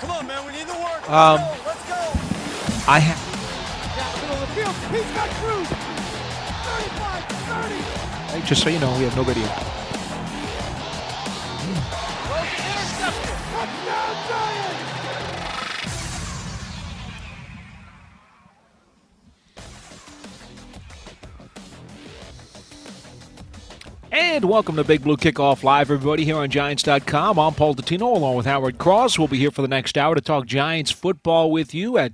Come on, man. We need the work. Let's go. I have. Middle of the field. He's got Cruz. 35, 30. Hey, just so you know, we have no video. Intercepted. Touchdown, Giants. And welcome to Big Blue Kickoff Live, everybody, here on Giants.com. I'm Paul Dottino, along with Howard Cross. We'll be here for the next hour to talk Giants football with you at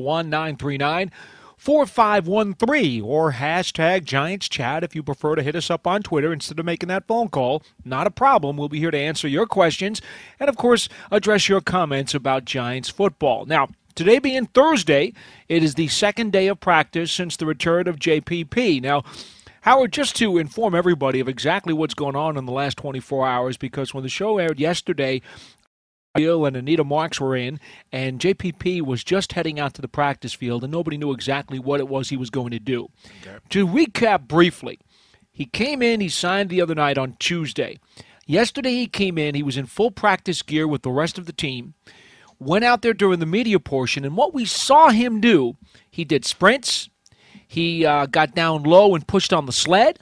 201-939-4513 or hashtag Giants Chat if you prefer to hit us up on Twitter instead of making that phone call. Not a problem. We'll be here to answer your questions and, of course, address your comments about Giants football. Now, today being Thursday, it is the second day of practice since the return of JPP. Now, Howard, just to inform everybody of exactly what's going on in the last 24 hours, because when the show aired yesterday, Bill and Anita Marks were in, and JPP was just heading out to the practice field, and nobody knew exactly what it was he was going to do. Okay. To recap briefly, he came in, he signed the other night on Tuesday. Yesterday he came in, he was in full practice gear with the rest of the team, went out there during the media portion, and what we saw him do, he did sprints. He got down low and pushed on the sled.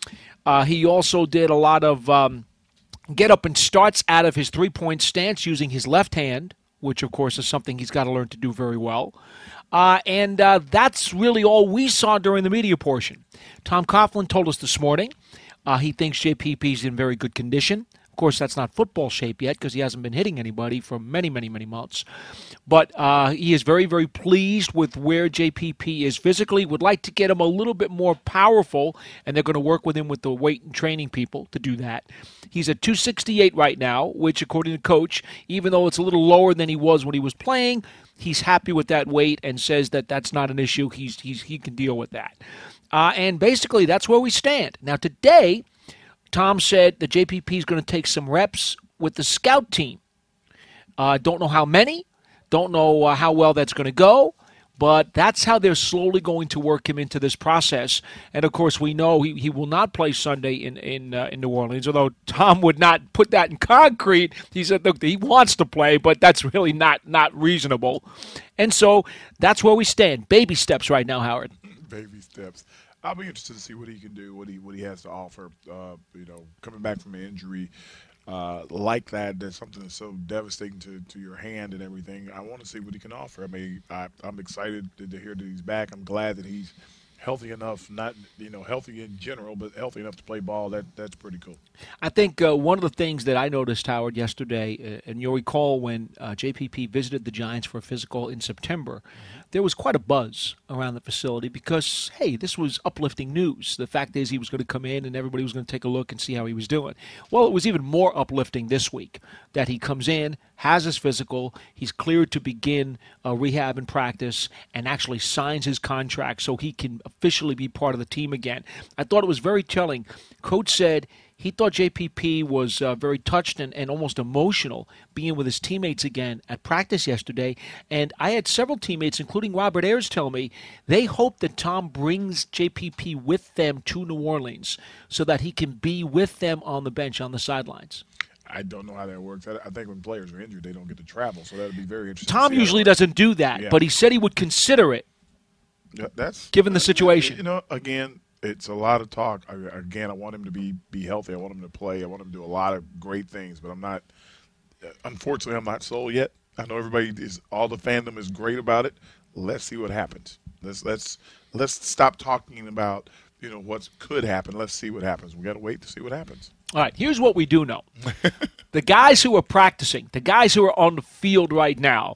He also did a lot of get up and starts out of his three-point stance using his left hand, which, of course, is something he's got to learn to do very well. And that's really all we saw during the media portion. Tom Coughlin told us this morning he thinks JPP is in very good condition. Of course, that's not football shape yet because he hasn't been hitting anybody for many, many, many months. But he is very, very pleased with where JPP is physically, would like to get him a little bit more powerful, and they're going to work with him with the weight and training people to do that. He's at 268 right now, which, according to Coach, even though it's a little lower than he was when he was playing, he's happy with that weight and says that that's not an issue. He can deal with that. And basically, that's where we stand. Now, today, Tom said that JPP is going to take some reps with the scout team. Don't know how many, don't know how well that's going to go, but that's how they're slowly going to work him into this process. And, of course, we know he will not play Sunday in New Orleans, although Tom would not put that in concrete. He said, look, he wants to play, but that's really not reasonable. And so that's where we stand. Baby steps right now, Howard. Baby steps. I'll be interested to see what he can do, what he has to offer. Coming back from an injury like that, that's something that's so devastating to your hand and everything. I want to see what he can offer. I mean, I'm excited to hear that he's back. I'm glad that he's healthy enough, not healthy in general, but healthy enough to play ball. That's pretty cool. I think one of the things that I noticed, Howard, yesterday, and you'll recall when JPP visited the Giants for a physical in September, there was quite a buzz around the facility because, hey, this was uplifting news. The fact is he was going to come in and everybody was going to take a look and see how he was doing. Well, it was even more uplifting this week that he comes in, has his physical, he's cleared to begin rehab and practice, and actually signs his contract so he can officially be part of the team again. I thought it was very telling. Coach said he thought JPP was very touched and almost emotional being with his teammates again at practice yesterday. And I had several teammates, including Robert Ayers, tell me they hope that Tom brings JPP with them to New Orleans so that he can be with them on the bench, on the sidelines. I don't know how that works. I think when players are injured, they don't get to travel, so that would be very interesting. Tom usually doesn't do that, but he said he would consider it, given the situation. Again, it's a lot of talk. I want him to be healthy. I want him to play. I want him to do a lot of great things, but unfortunately, I'm not sold yet. I know all the fandom is great about it. Let's see what happens. Let's stop talking about what could happen. Let's see what happens. We got to wait to see what happens. All right, here's what we do know. The guys who are practicing, the guys who are on the field right now,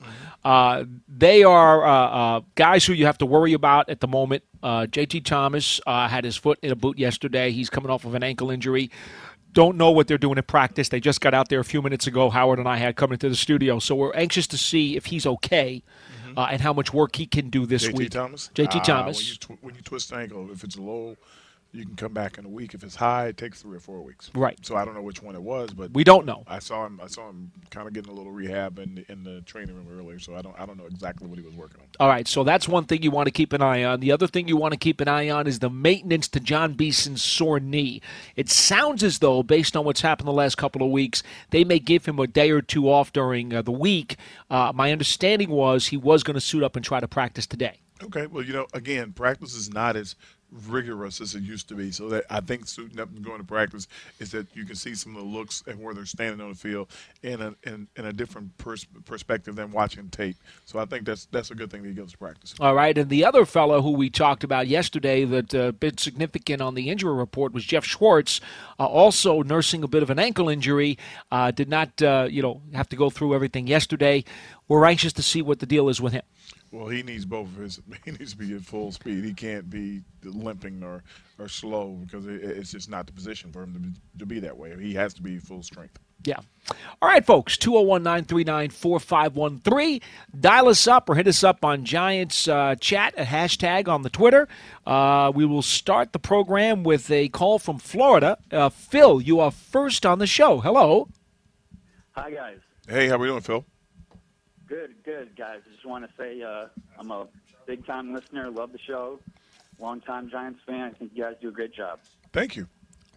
they are guys who you have to worry about at the moment. JT Thomas had his foot in a boot yesterday. He's coming off of an ankle injury. Don't know what they're doing in practice. They just got out there a few minutes ago, Howard and I had coming into the studio. So we're anxious to see if he's okay and how much work he can do this week. JT Thomas? JT Thomas. When you twist the ankle, if it's low you can come back in a week. If it's high, it takes 3 or 4 weeks. Right. So I don't know which one it was, but We don't know. I saw him kind of getting a little rehab in the training room earlier. So I don't know exactly what he was working on. All right, so that's one thing you want to keep an eye on. The other thing you want to keep an eye on is the maintenance to John Beeson's sore knee. It sounds as though, based on what's happened the last couple of weeks, they may give him a day or two off during the week. My understanding was he was going to suit up and try to practice today. Okay, well, again, practice is not as rigorous as it used to be. So that I think suiting up and going to practice is that you can see some of the looks and where they're standing on the field in a different perspective than watching tape. So I think that's a good thing that he goes to practice. All right, and the other fellow who we talked about yesterday that been significant on the injury report was Jeff Schwartz, also nursing a bit of an ankle injury. Did not have to go through everything yesterday. We're anxious to see what the deal is with him. Well, he needs both of his. He needs to be at full speed. He can't be limping or slow because it's just not the position for him to be that way. He has to be full strength. Yeah. All right, folks, 201-939-4513. Dial us up or hit us up on Giants chat, a hashtag on the Twitter. We will start the program with a call from Florida. Phil, you are first on the show. Hello. Hi, guys. Hey, how we doing, Phil? Good, guys. I just want to say I'm a big-time listener, love the show, long-time Giants fan. I think you guys do a great job. Thank you.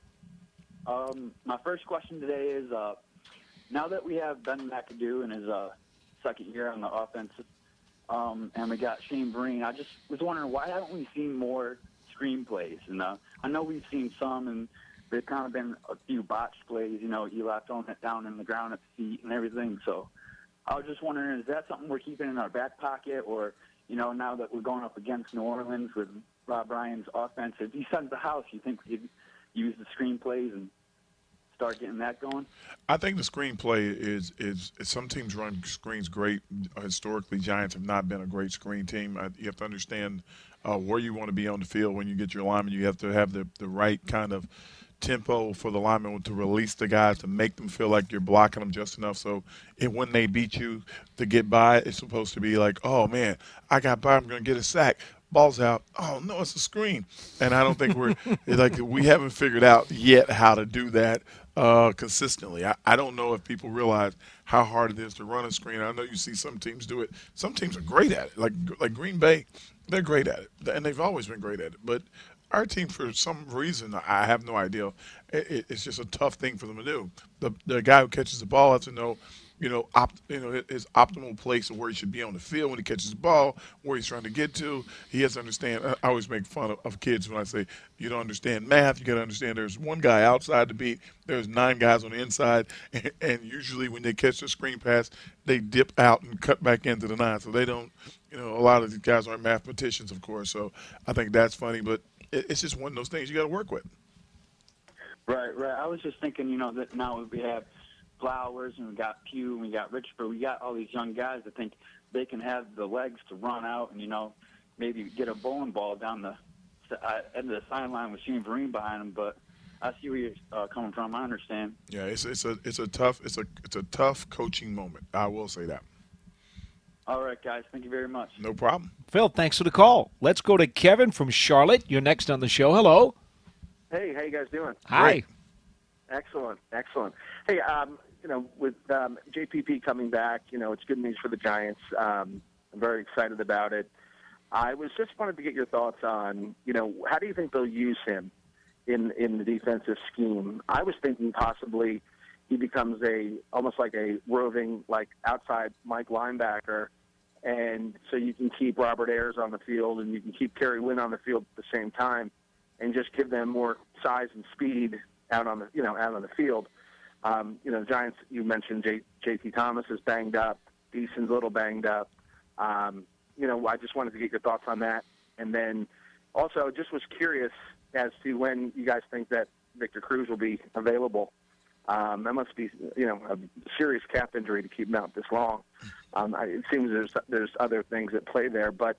My first question today is, now that we have Ben McAdoo in his second year on the offense, and we got Shane Vereen, I just was wondering, why haven't we seen more screenplays? And I know we've seen some, and there's kind of been a few botched plays, Eli throwing it down in the ground at the feet and everything, so I was just wondering, is that something we're keeping in our back pocket? Or, now that we're going up against New Orleans with Rob Ryan's offense, if he sends the house, you think we could use the screenplays and start getting that going? I think the screenplay is some teams run screens great. Historically, Giants have not been a great screen team. You have to understand where you want to be on the field when you get your linemen. You have to have the right kind of tempo for the linemen to release the guys, to make them feel like you're blocking them just enough so when they beat you to get by, it's supposed to be like, oh, man, I got by, I'm going to get a sack. Ball's out. Oh, no, it's a screen. And I don't think we haven't figured out yet how to do that consistently. I don't know if people realize how hard it is to run a screen. I know you see some teams do it. Some teams are great at it. Like Green Bay, they're great at it. And they've always been great at it. But our team, for some reason, I have no idea, it's just a tough thing for them to do. The guy who catches the ball has to know, his optimal place of where he should be on the field when he catches the ball, where he's trying to get to. He has to understand. I always make fun of kids when I say, you don't understand math. You got to understand there's one guy outside the beat. There's 9 guys on the inside. And usually when they catch the screen pass, they dip out and cut back into the 9. So they don't, a lot of these guys aren't mathematicians, of course. So I think that's funny. But it's just one of those things you got to work with. Right. I was just thinking, that now we have Flowers and we got Pugh and we got Richburg. We got all these young guys. I think they can have the legs to run out and, maybe get a bowling ball down the end of the sideline with Shane Vereen behind them. But I see where you're coming from. I understand. Yeah, it's a tough coaching moment. I will say that. All right, guys. Thank you very much. No problem. Phil, thanks for the call. Let's go to Kevin from Charlotte. You're next on the show. Hello. Hey, how you guys doing? Hi. Great. Excellent. Hey, with JPP coming back, it's good news for the Giants. I'm very excited about it. I was just wanted to get your thoughts on, how do you think they'll use him in the defensive scheme? I was thinking possibly he becomes almost like a roving, outside Mike linebacker, and so you can keep Robert Ayers on the field and you can keep Kerry Wynn on the field at the same time, and just give them more size and speed out on the field. The Giants, you mentioned J.T. Thomas is banged up, Beeson's a little banged up. I just wanted to get your thoughts on that, and then also just was curious as to when you guys think that Victor Cruz will be available. That must be, a serious calf injury to keep him out this long. It seems there's other things at play there, but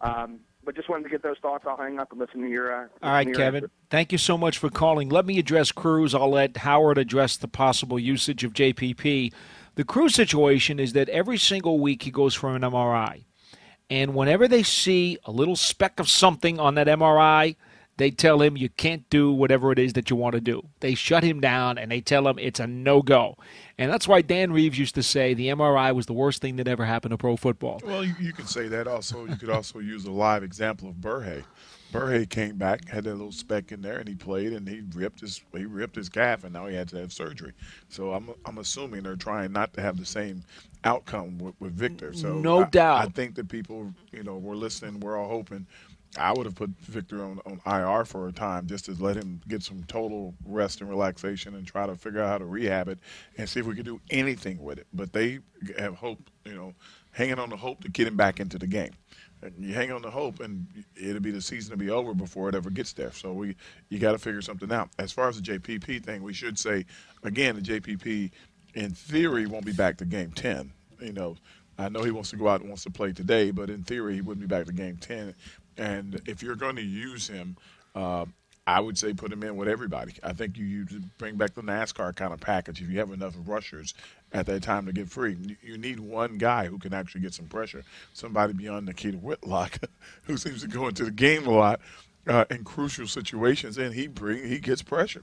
just wanted to get those thoughts. I'll hang up and listen to your. All right, Kevin. Answer. Thank you so much for calling. Let me address Cruz. I'll let Howard address the possible usage of JPP. The Cruz situation is that every single week he goes for an MRI. And whenever they see a little speck of something on that MRI, they tell him you can't do whatever it is that you want to do. They shut him down, and they tell him it's a no-go. And that's why Dan Reeves used to say the MRI was the worst thing that ever happened to pro football. Well, you can say that also. You could also use a live example of Burhay. Burhay came back, had that little speck in there, and he played, and he ripped his calf, and now he had to have surgery. So I'm assuming they're trying not to have the same outcome with Victor. So no doubt. I think that people, were listening. We're all hoping. I would have put Victor on IR for a time just to let him get some total rest and relaxation and try to figure out how to rehab it and see if we could do anything with it. But they have hope, hanging on the hope to get him back into the game. And you hang on the hope, and it'll be the season to be over before it ever gets there. So you got to figure something out. As far as the JPP thing, we should say, again, the JPP, in theory, won't be back to Game 10. I know he wants to go out and wants to play today, but in theory, he wouldn't be back to Game 10. And if you're going to use him, I would say put him in with everybody. I think you bring back the NASCAR kind of package if you have enough rushers at that time to get free. You need one guy who can actually get some pressure, somebody beyond Nikita Whitlock who seems to go into the game a lot in crucial situations, and he gets pressure.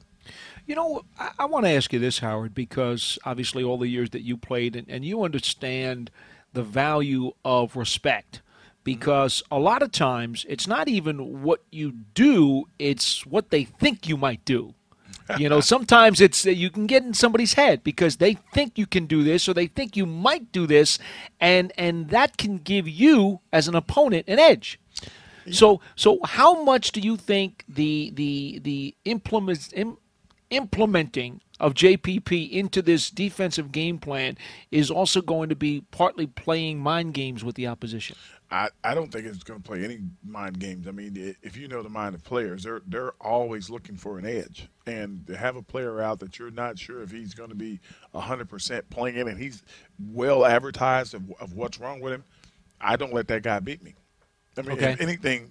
I want to ask you this, Howard, because obviously all the years that you played and you understand the value of respect. Because a lot of times it's not even what you do, it's what they think you might do. Sometimes it's you can get in somebody's head because they think you can do this or they think you might do this, and that can give you, as an opponent, an edge. So how much do you think the implementing of JPP into this defensive game plan is also going to be partly playing mind games with the opposition? I don't think it's going to play any mind games. I mean, if you know the mind of players, they're always looking for an edge. And to have a player out that you're not sure if he's going to be 100% playing in and he's well advertised of what's wrong with him, I don't let that guy beat me. I mean, okay. if anything,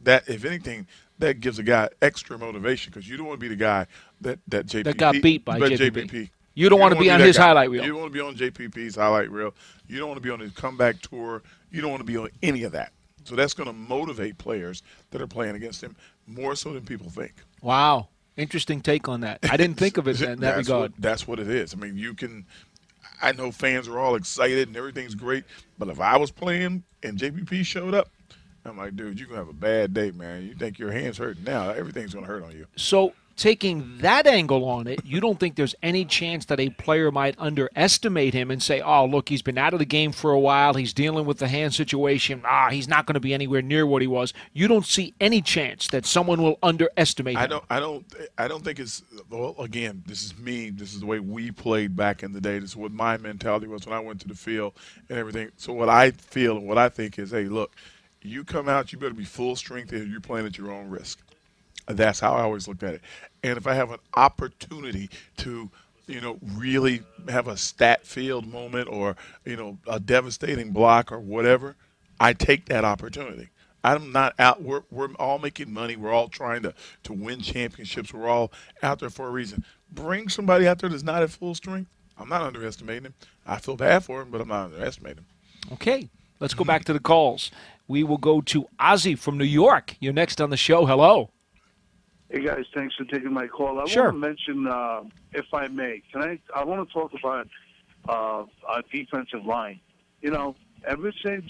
that gives a guy extra motivation because you don't want to be the guy that JPP that got beat by JPP. You don't want to be on his highlight reel. You don't want to be on JPP's highlight reel. You don't want to be on his comeback tour. You don't want to be on any of that. So that's going to motivate players that are playing against him more so than people think. Wow. Interesting take on that. I didn't think of it in that regard. That's what it is. I mean, I know fans are all excited and everything's great, but if I was playing and JPP showed up, I'm like, dude, you're going to have a bad day, man. You think your hand's hurting now. Everything's going to hurt on you. So taking that angle on it, you don't think there's any chance that a player might underestimate him and say, oh, look, he's been out of the game for a while. He's dealing with the hand situation. He's not going to be anywhere near what he was. You don't see any chance that someone will underestimate him. I don't think it's – well, again, this is me. This is the way we played back in the day. This is what my mentality was when I went to the field and everything. So what I feel and what I think is, hey, look, you come out, you better be full strength and you're playing at your own risk. That's how I always looked at it. And if I have an opportunity to, really have a stat-filled moment or, a devastating block or whatever, I take that opportunity. I'm not out. We're all making money. We're all trying to win championships. We're all out there for a reason. Bring somebody out there that's not at full strength. I'm not underestimating him. I feel bad for him, but I'm not underestimating him. Okay. Let's go back to the calls. We will go to Ozzy from New York. You're next on the show. Hello. Hey, guys, thanks for taking my call. I Sure. want to mention, if I may, I want to talk about our defensive line. Ever since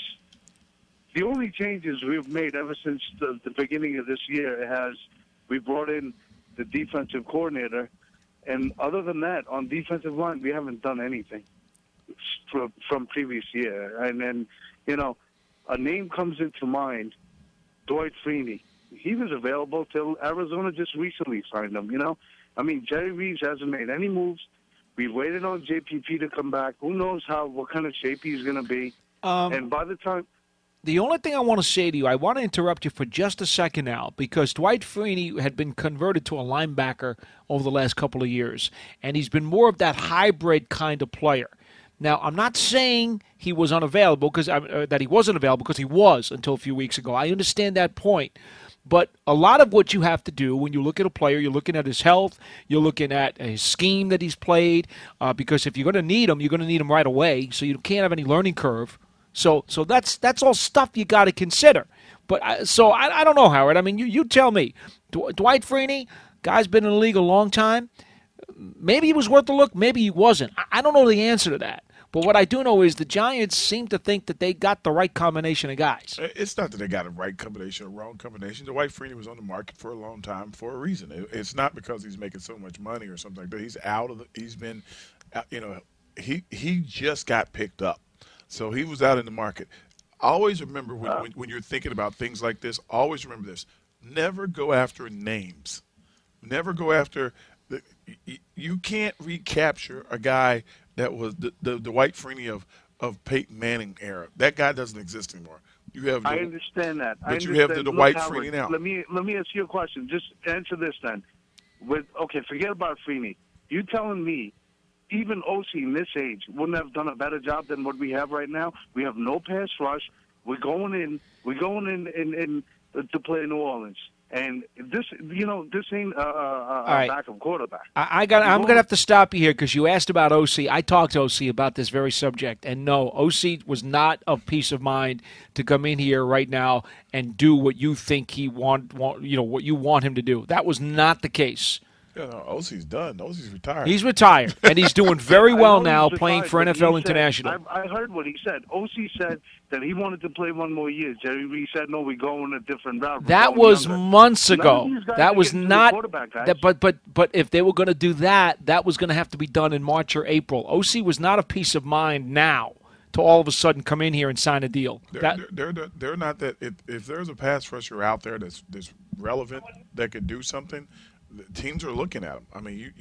the only changes we've made ever since the beginning of this year we brought in the defensive coordinator, and other than that, on defensive line, we haven't done anything from previous year. And then, a name comes into mind, Dwight Freeney. He was available till Arizona just recently signed him, Jerry Reeves hasn't made any moves. We waited on JPP to come back. Who knows what kind of shape he's going to be. And by the time... The only thing I want to say to you, I want to interrupt you for just a second now, because Dwight Freeney had been converted to a linebacker over the last couple of years, and he's been more of that hybrid kind of player. Now, I'm not saying he was unavailable that he wasn't available because he was until a few weeks ago. I understand that point. But a lot of what you have to do when you look at a player, you're looking at his health, you're looking at his scheme that he's played, because if you're going to need him, you're going to need him right away, so you can't have any learning curve. So that's all stuff you got to consider. But I don't know, Howard. I mean, you tell me. Dwight Freeney, guy's been in the league a long time. Maybe he was worth a look. Maybe he wasn't. I don't know the answer to that. But what I do know is the Giants seem to think that they got the right combination of guys. It's not that they got a right combination or wrong combination. Dwight Freeney was on the market for a long time for a reason. It's not because he's making so much money or something like that. He's out of he's been, he just got picked up. So he was out in the market. Always remember when you're thinking about things like this, always remember this. Never go after names. Never go after you can't recapture a guy that was the Dwight Freeney of Peyton Manning era. That guy doesn't exist anymore. I understand that. But you have the Dwight Freeney now. Let me ask you a question. Just answer this then. Forget about Freeney. You telling me even OC in this age wouldn't have done a better job than what we have right now? We have no pass rush. We're going in to play New Orleans. And this ain't a backup quarterback. I'm going to have to stop you here because you asked about OC. I talked to OC about this very subject, and no, OC was not of peace of mind to come in here right now and do what you think what you want him to do. That was not the case. Yeah, no, OC's done. OC's retired. He's retired, and he's doing very well now playing for NFL International. I heard what he said. OC said that he wanted to play one more year. Jerry Reese said, no, we're going a different route. That was months ago. That was not – but if they were going to do that, that was going to have to be done in March or April. OC was not of peace of mind now to all of a sudden come in here and sign a deal. They're not that – if there's a pass rusher out there that's relevant that could do something – teams are looking at him. I mean,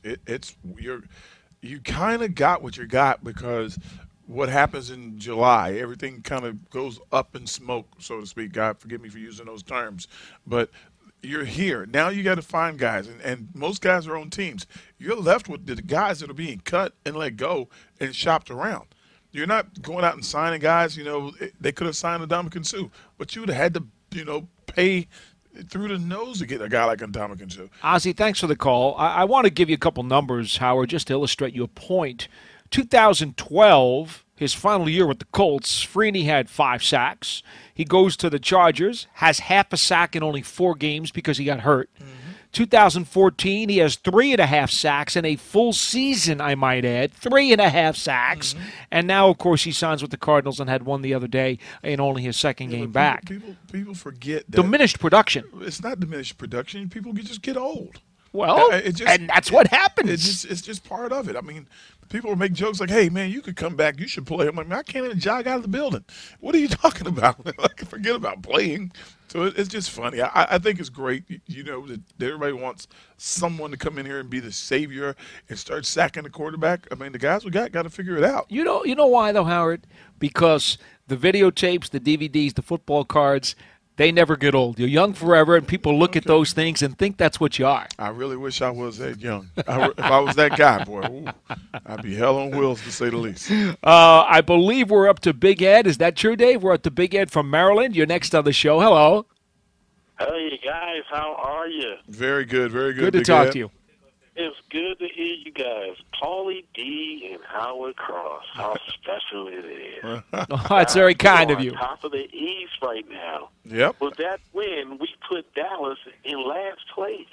you kind of got what you got because what happens in July, everything kind of goes up in smoke, so to speak. God, forgive me for using those terms, but you're here now. You got to find guys, and most guys are on teams. You're left with the guys that are being cut and let go and shopped around. You're not going out and signing guys. They could have signed Ndamukong Suh, but you would have had to, pay through the nose to get a guy like Ndamukong Suh. Ozzie, thanks for the call. I want to give you a couple numbers, Howard, just to illustrate your point. 2012, his final year with the Colts, Freeney had 5 sacks. He goes to the Chargers, has half a sack in only 4 games because he got hurt. 2014, he has 3.5 sacks in a full season, I might add. 3.5 sacks. And now, of course, he signs with the Cardinals and had one the other day in only his second game back. People forget that. Diminished production. It's not diminished production. People just get old. Well, and that's what happens. It's just part of it. I mean, people will make jokes like, hey, man, you could come back. You should play. I'm like, man, I can't even jog out of the building. What are you talking about? Forget about playing. So it's just funny. I think it's great, that everybody wants someone to come in here and be the savior and start sacking the quarterback. I mean, the guys we got to figure it out. You know why, though, Howard? Because the videotapes, the DVDs, the football cards, they never get old. You're young forever, and people look at those things and think that's what you are. I really wish I was that young. If I was that guy, boy, I'd be hell on wheels, to say the least. I believe we're up to Big Ed. Is that true, Dave? We're up to Big Ed from Maryland. You're next on the show. Hello. Hey, guys. How are you? Very good, very good. Good to talk to you. It's good to hear you guys. Paulie D and Howard Cross. How special it is. That's very kind of you. On top of the East right now. Yep. With that win, we put Dallas in last place.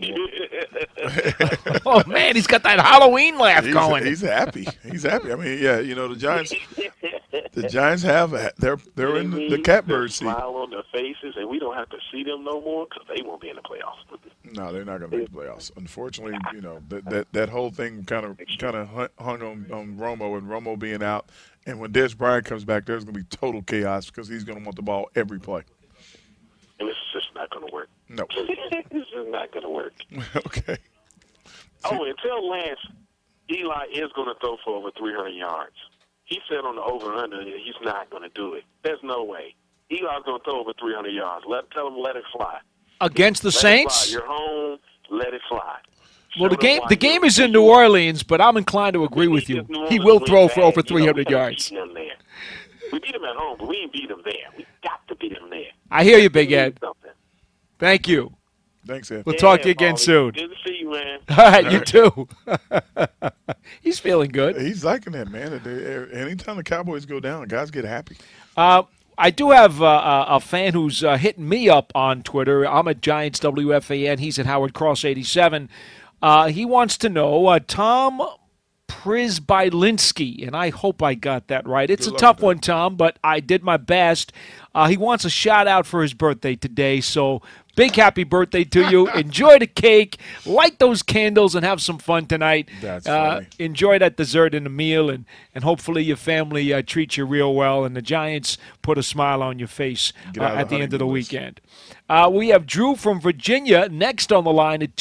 Oh, man, he's got that Halloween laugh going. He's happy. He's happy. I mean, yeah, the Giants. The Giants have they're in the catbird seat. Smile on their faces, and we don't have to see them no more because they won't be in the playoffs. No, they're not going to make the playoffs. Unfortunately, that whole thing kind of hung on Romo, and Romo being out. And when Dez Bryant comes back, there's going to be total chaos because he's going to want the ball every play. And it's just not going to work. No. It's just not going to work. Okay. Oh, and tell Lance Eli is going to throw for over 300 yards. He said on the over-under he's not going to do it. There's no way. Eli's going to throw over 300 yards. Tell him let it fly. Against the Saints? You're home. Let it fly. Well, the game is in New Orleans, but I'm inclined to agree with you. He will throw for over 300 yards. We beat him at home, but we didn't beat him there. We got to beat him there. I hear you, Big Ed. Thank you. Thanks, Ed. We'll talk to you again soon. Good to see you, man. All right, you too. He's feeling good. He's liking that, man. Anytime the Cowboys go down, the guys get happy. I do have a fan who's hitting me up on Twitter. I'm at Giants WFAN. He's at Howard Cross 87. He wants to know Tom Przybylski, and I hope I got that right. It's a tough one, Tom, but I did my best. He wants a shout-out for his birthday today, so big happy birthday to you. Enjoy the cake, light those candles, and have some fun tonight. That's funny. Enjoy that dessert and the meal, and hopefully your family treats you real well, and the Giants put a smile on your face at the end of the weekend. We have Drew from Virginia next on the line at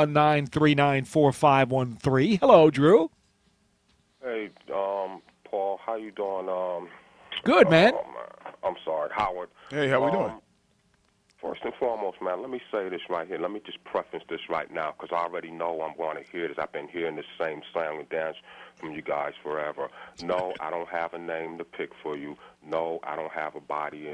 201-939-4513. Hello, Drew. Hey, Paul, how you doing? Good, man. I'm sorry, Howard. Hey, how we doing? First and foremost, man, let me say this right here. Let me just preface this right now because I already know I'm going to hear this. I've been hearing this same song and dance from you guys forever. No, I don't have a name to pick for you. No, I don't have a body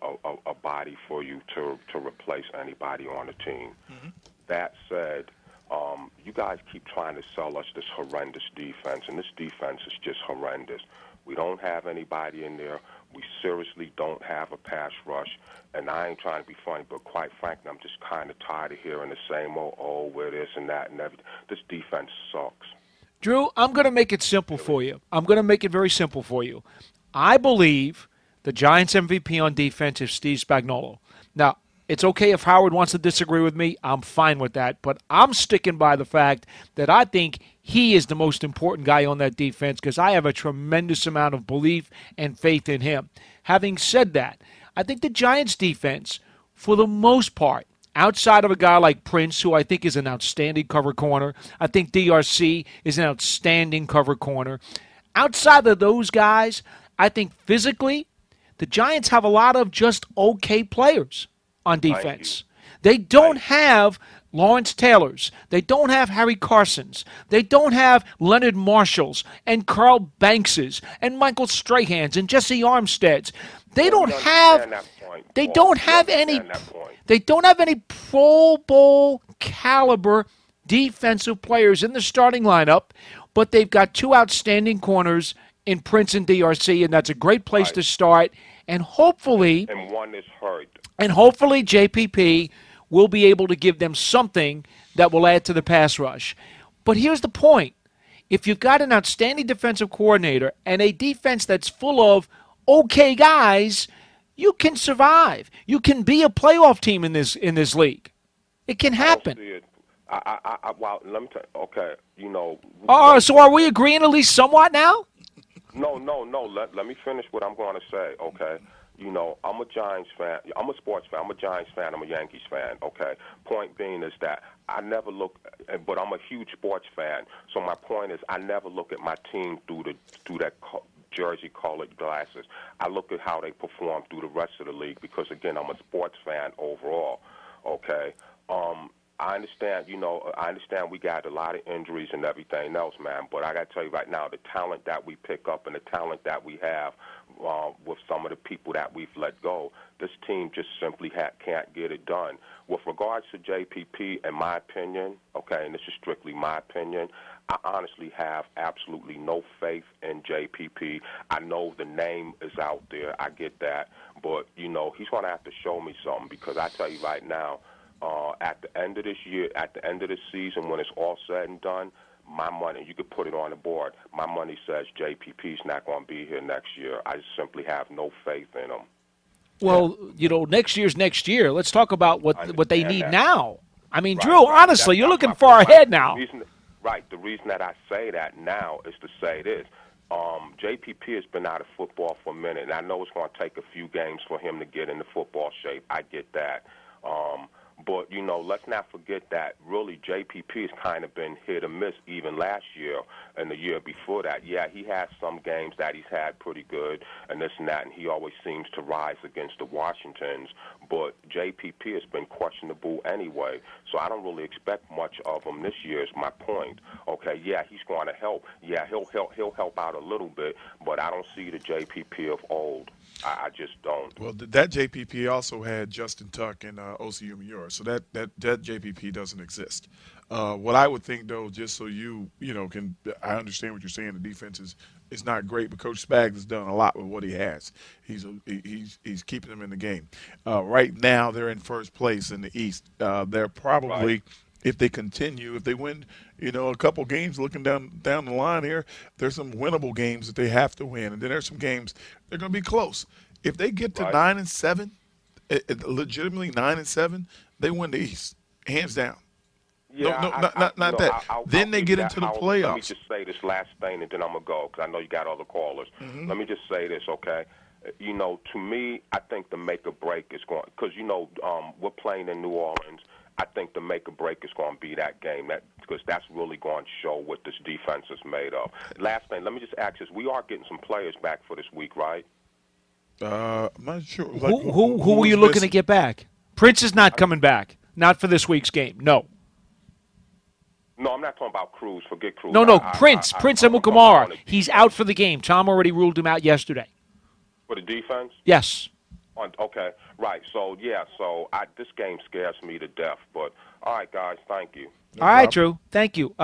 for you to replace anybody on the team. Mm-hmm. That said, you guys keep trying to sell us this horrendous defense, and this defense is just horrendous. We don't have anybody in there. We seriously don't have a pass rush. And I ain't trying to be funny, but quite frankly, I'm just kind of tired of hearing the same old, we're this and that and everything. This defense sucks. Drew, I'm going to make it simple for you. I'm going to make it very simple for you. I believe the Giants' MVP on defense is Steve Spagnuolo. Now, it's okay if Howard wants to disagree with me. I'm fine with that. But I'm sticking by the fact that I think he is the most important guy on that defense because I have a tremendous amount of belief and faith in him. Having said that, I think the Giants' defense, for the most part, outside of a guy like Prince, who I think is an outstanding cover corner, I think DRC is an outstanding cover corner. Outside of those guys, I think physically, the Giants have a lot of just okay players on defense. They don't have Lawrence Taylors. They don't have Harry Carsons. They don't have Leonard Marshalls and Carl Bankses and Michael Strahans and Jesse Armsteads. They don't have. They don't have any. They don't have any Pro Bowl caliber defensive players in the starting lineup, but they've got two outstanding corners in Prince and DRC, and that's a great place to start. And hopefully, and one is hurt. And hopefully JPP will be able to give them something that will add to the pass rush. But here's the point. If you've got an outstanding defensive coordinator and a defense that's full of okay guys, you can survive. You can be a playoff team in this league. It can happen. Well, let me tell you, okay, you know. So are we agreeing at least somewhat now? No. Let me finish what I'm going to say, okay? You know, I'm a Giants fan. I'm a sports fan. I'm a Giants fan. I'm a Yankees fan, okay? Point being is that I never look, but I'm a huge sports fan. So my point is I never look at my team through that jersey-colored glasses. I look at how they perform through the rest of the league because, again, I'm a sports fan overall, okay? I understand, I understand we got a lot of injuries and everything else, man, but I got to tell you right now, the talent that we pick up and the talent that we have with some of the people that we've let go, this team just simply can't get it done. With regards to JPP, in my opinion, okay, and this is strictly my opinion, I honestly have absolutely no faith in JPP. I know the name is out there. I get that. But, he's going to have to show me something because I tell you right now, at the end of this year, at the end of this season, when it's all said and done, my money, you could put it on the board, my money says JPP's not going to be here next year. I just simply have no faith in him. Well, next year's next year. Let's talk about what they need now. I mean, right, Drew, honestly, you're looking far ahead now. The reason that I say that now is to say this. JPP has been out of football for a minute, and I know it's going to take a few games for him to get into football shape. I get that. But, let's not forget that really JPP has kind of been hit or miss even last year and the year before that. Yeah, he has some games that he's had pretty good and this and that, and he always seems to rise against the Washingtons. But JPP has been questionable anyway, so I don't really expect much of him this year is my point. Okay, yeah, he's going to help. Yeah, he'll help out a little bit, but I don't see the JPP of old. I just don't. Well, that JPP also had Justin Tuck and OCU Muir, so that JPP doesn't exist. What I would think, though, just so you can, I understand what you're saying. The defense is not great, but Coach Spags has done a lot with what he has. He's keeping them in the game. Right now, they're in first place in the East. They're probably, if they continue, if they win, a couple games, looking down the line here, there's some winnable games that they have to win, and then there's some games they're going to be close. If they get to 9-7, legitimately 9-7, they win the East, hands down. Yeah, not that. Then they get into the playoffs. Let me just say this last thing, and then I'm going to go because I know you got other callers. Mm-hmm. Let me just say this, okay? To me, I think the make or break is going – because, we're playing in New Orleans. I think the make or break is going to be that game because that's really going to show what this defense is made of. Last thing, let me just ask this. We are getting some players back for this week, right? I'm not sure. Who were you looking to get back? Prince is not coming back. Not for this week's game. No. No, I'm not talking about Cruz. Forget Cruz. No, Prince Amukamara. He's out for the game. Tom already ruled him out yesterday. For the defense? Yes. Okay, right. So, this game scares me to death. But, all right, guys, thank you. All right, Drew. Thank you.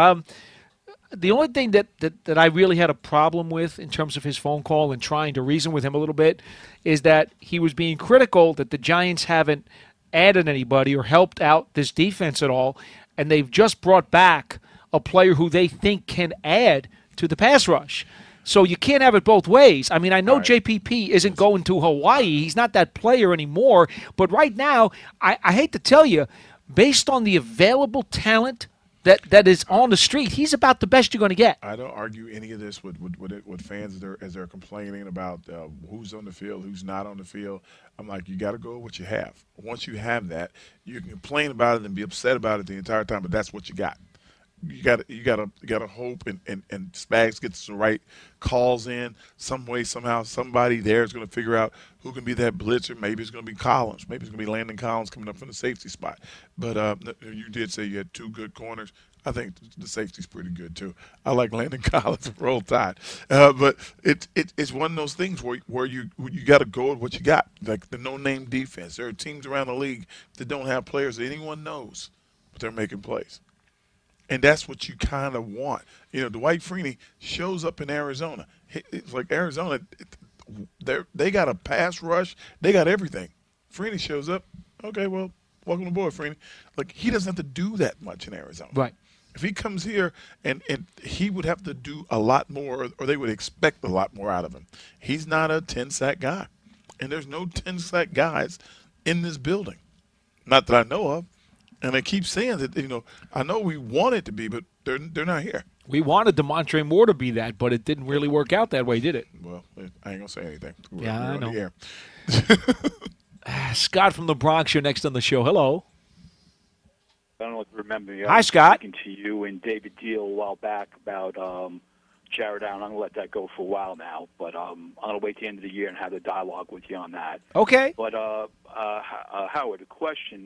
The only thing that I really had a problem with in terms of his phone call and trying to reason with him a little bit is that he was being critical that the Giants haven't added anybody or helped out this defense at all, and they've just brought back a player who they think can add to the pass rush. So you can't have it both ways. I mean, I know JPP isn't going to Hawaii. He's not that player anymore. But right now, I hate to tell you, based on the available talent that is on the street, he's about the best you're going to get. I don't argue any of this with fans as they're complaining about who's on the field, who's not on the field. I'm like, you got to go with what you have. Once you have that, you can complain about it and be upset about it the entire time, but that's what you got. You got to hope and Spags gets the right calls in some way, somehow. Somebody there is going to figure out who can be that blitzer. Maybe it's going to be Collins. Maybe it's going to be Landon Collins coming up from the safety spot. But you did say you had two good corners. I think the safety's pretty good too. I like Landon Collins and Roll Tide. But it's one of those things where you got to go with what you got. Like the no-name defense. There are teams around the league that don't have players that anyone knows, but they're making plays. And that's what you kind of want. Dwight Freeney shows up in Arizona. It's like Arizona, they got a pass rush. They got everything. Freeney shows up. Okay, well, welcome aboard, Freeney. Like, he doesn't have to do that much in Arizona. Right. If he comes here and he would have to do a lot more, or they would expect a lot more out of him. He's not a 10-sack guy. And there's no 10-sack guys in this building. Not that I know of. And they keep saying that, I know we want it to be, but they're not here. We wanted Demontre Moore to be that, but it didn't really work out that way, did it? Well, I ain't going to say anything. We're I know. On the air. Scott from the Bronx, you're next on the show. Hello. I don't know if you remember me. Hi, Scott. Speaking to you and David Deal a while back about Jared Allen. I'm going to let that go for a while now, but I'm going to wait till the end of the year and have the dialogue with you on that. Okay. But, Howard, a question.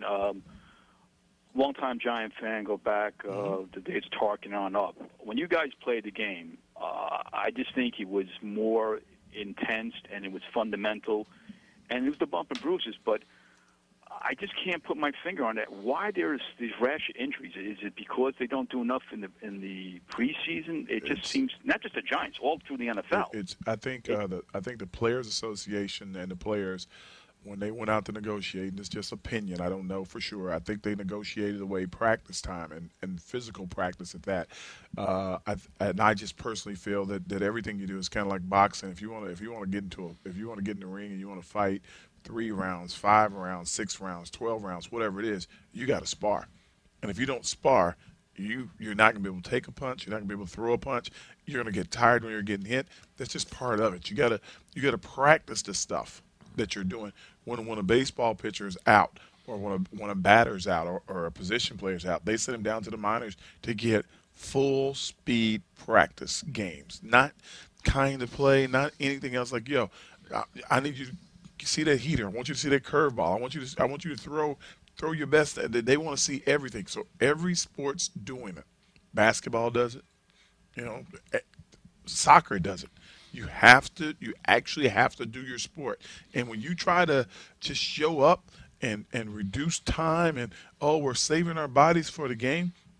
Longtime Giant fan, go back the days of Tarkin on up. When you guys played the game, I just think it was more intense and it was fundamental, and it was the bump and bruises. But I just can't put my finger on that. Why there's these rash injuries? Is it because they don't do enough in the preseason? It just seems not just the Giants, all through the NFL. I think the Players Association and the players, when they went out to negotiate, and it's just opinion, I don't know for sure. I think they negotiated away practice time and physical practice at that. And I just personally feel that everything you do is kind of like boxing. If you want to get in the ring and you want to fight 3 rounds, 5 rounds, 6 rounds, 12 rounds, whatever it is, you got to spar. And if you don't spar, you're not going to be able to take a punch. You're not going to be able to throw a punch. You're going to get tired when you're getting hit. That's just part of it. You got to practice the stuff that you're doing. When a baseball pitcher is out, or when a batter's out, or a position player's out, they send him down to the minors to get full speed practice games, not kind of play, not anything else. Like, I need you to see that heater. I want you to see that curveball. I want you to throw your best. They want to see everything. So every sport's doing it. Basketball does it. Soccer does it. You actually have to do your sport. And when you try to just show up and reduce time and, we're saving our bodies for the game,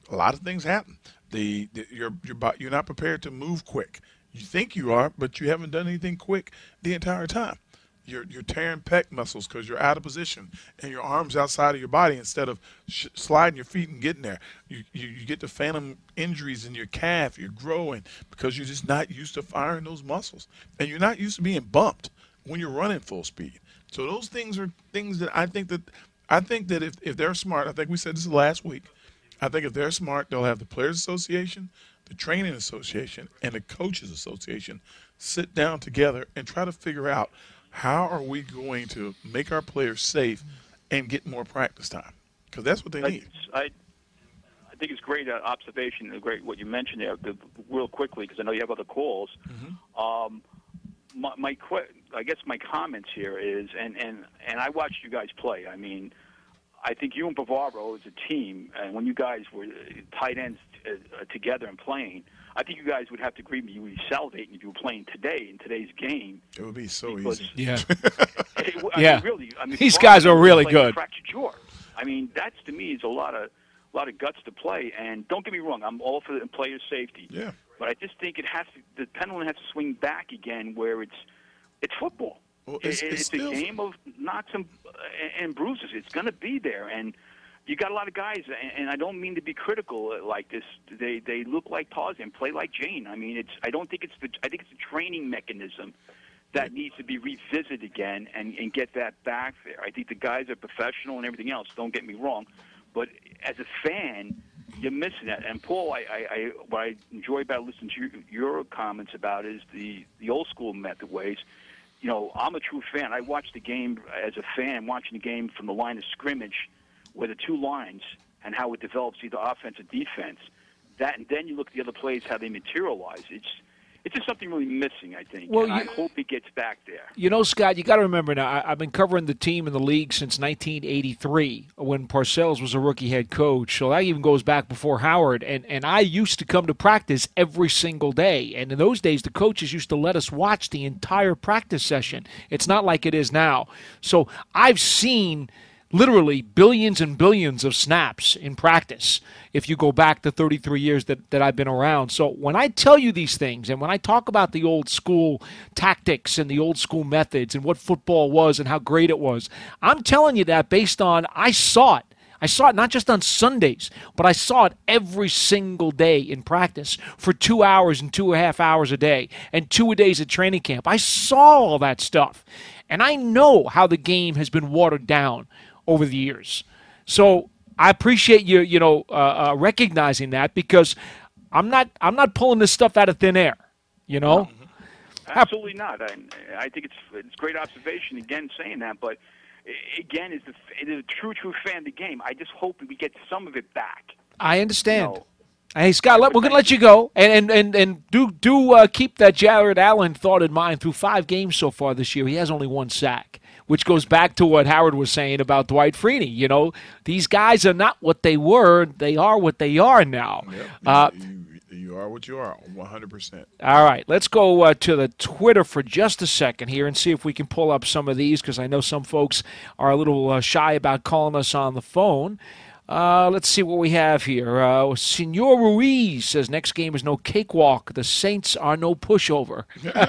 a lot of things happen. You're not prepared to move quick. You think you are, but you haven't done anything quick the entire time. You're tearing pec muscles because you're out of position and your arms outside of your body instead of sliding your feet and getting there. You get the phantom injuries in your calf. You're growing because you're just not used to firing those muscles, and you're not used to being bumped when you're running full speed. So those things are things that I think that if they're smart, I think we said this last week. I think if they're smart, they'll have the Players Association, the Training Association, and the Coaches Association sit down together and try to figure out how are we going to make our players safe and get more practice time? Because that's what they need. I think it's great observation, great what you mentioned there. Real quickly, because I know you have other calls. I guess my comments here is, and I watched you guys play. I mean, I think you and Bavaro as a team, and when you guys were tight ends together and playing, I think you guys would have to agree with me. You would be salivating if you were playing today in today's game. It would be so easy. Yeah. I mean, these guys are really good. Fractured jaw. I mean, that's to me is a lot of guts to play. And don't get me wrong, I'm all for the players' safety. Yeah. But I just think the pendulum has to swing back again, where it's football. Well, it's a game of knocks and bruises. It's going to be there, and you got a lot of guys, and I don't mean to be critical like this. They look like Tarzan, play like Jane. I mean, I think it's a training mechanism that needs to be revisited again and get that back there. I think the guys are professional and everything else. Don't get me wrong, but as a fan, you're missing that. And Paul, what I enjoy about listening to your comments about is the old school method ways. You know, I'm a true fan. I watch the game as a fan, watching the game from the line of scrimmage, where the two lines and how it develops either offense or defense. That, and then you look at the other plays, how they materialize. It's just something really missing, I think. Well, and I hope it gets back there. You know, Scott, you got to remember now, I've been covering the team in the league since 1983 when Parcells was a rookie head coach. So that even goes back before Howard. And I used to come to practice every single day. And in those days, the coaches used to let us watch the entire practice session. It's not like it is now. So I've seen literally billions and billions of snaps in practice if you go back to 33 years that I've been around. So when I tell you these things and when I talk about the old school tactics and the old school methods and what football was and how great it was, I'm telling you that based on I saw it. I saw it not just on Sundays, but I saw it every single day in practice for 2 hours and 2.5 hours a day and 2 days at training camp. I saw all that stuff, and I know how the game has been watered down over the years. So I appreciate you recognizing that, because I'm not pulling this stuff out of thin air, you know? Absolutely not. I think it's great observation, again, saying that, but again, is a true fan of the game. I just hope we get some of it back. I understand. Hey, Scott, we're going to let you go, and do keep that Jared Allen thought in mind. Through 5 games so far this year, he has only 1 sack, which goes back to what Howard was saying about Dwight Freeney. You know, these guys are not what they were. They are what they are now. Yep. You are what you are, 100%. All right, let's go to the Twitter for just a second here and see if we can pull up some of these, because I know some folks are a little shy about calling us on the phone. Let's see what we have here. Senor Ruiz says, next game is no cakewalk. The Saints are no pushover.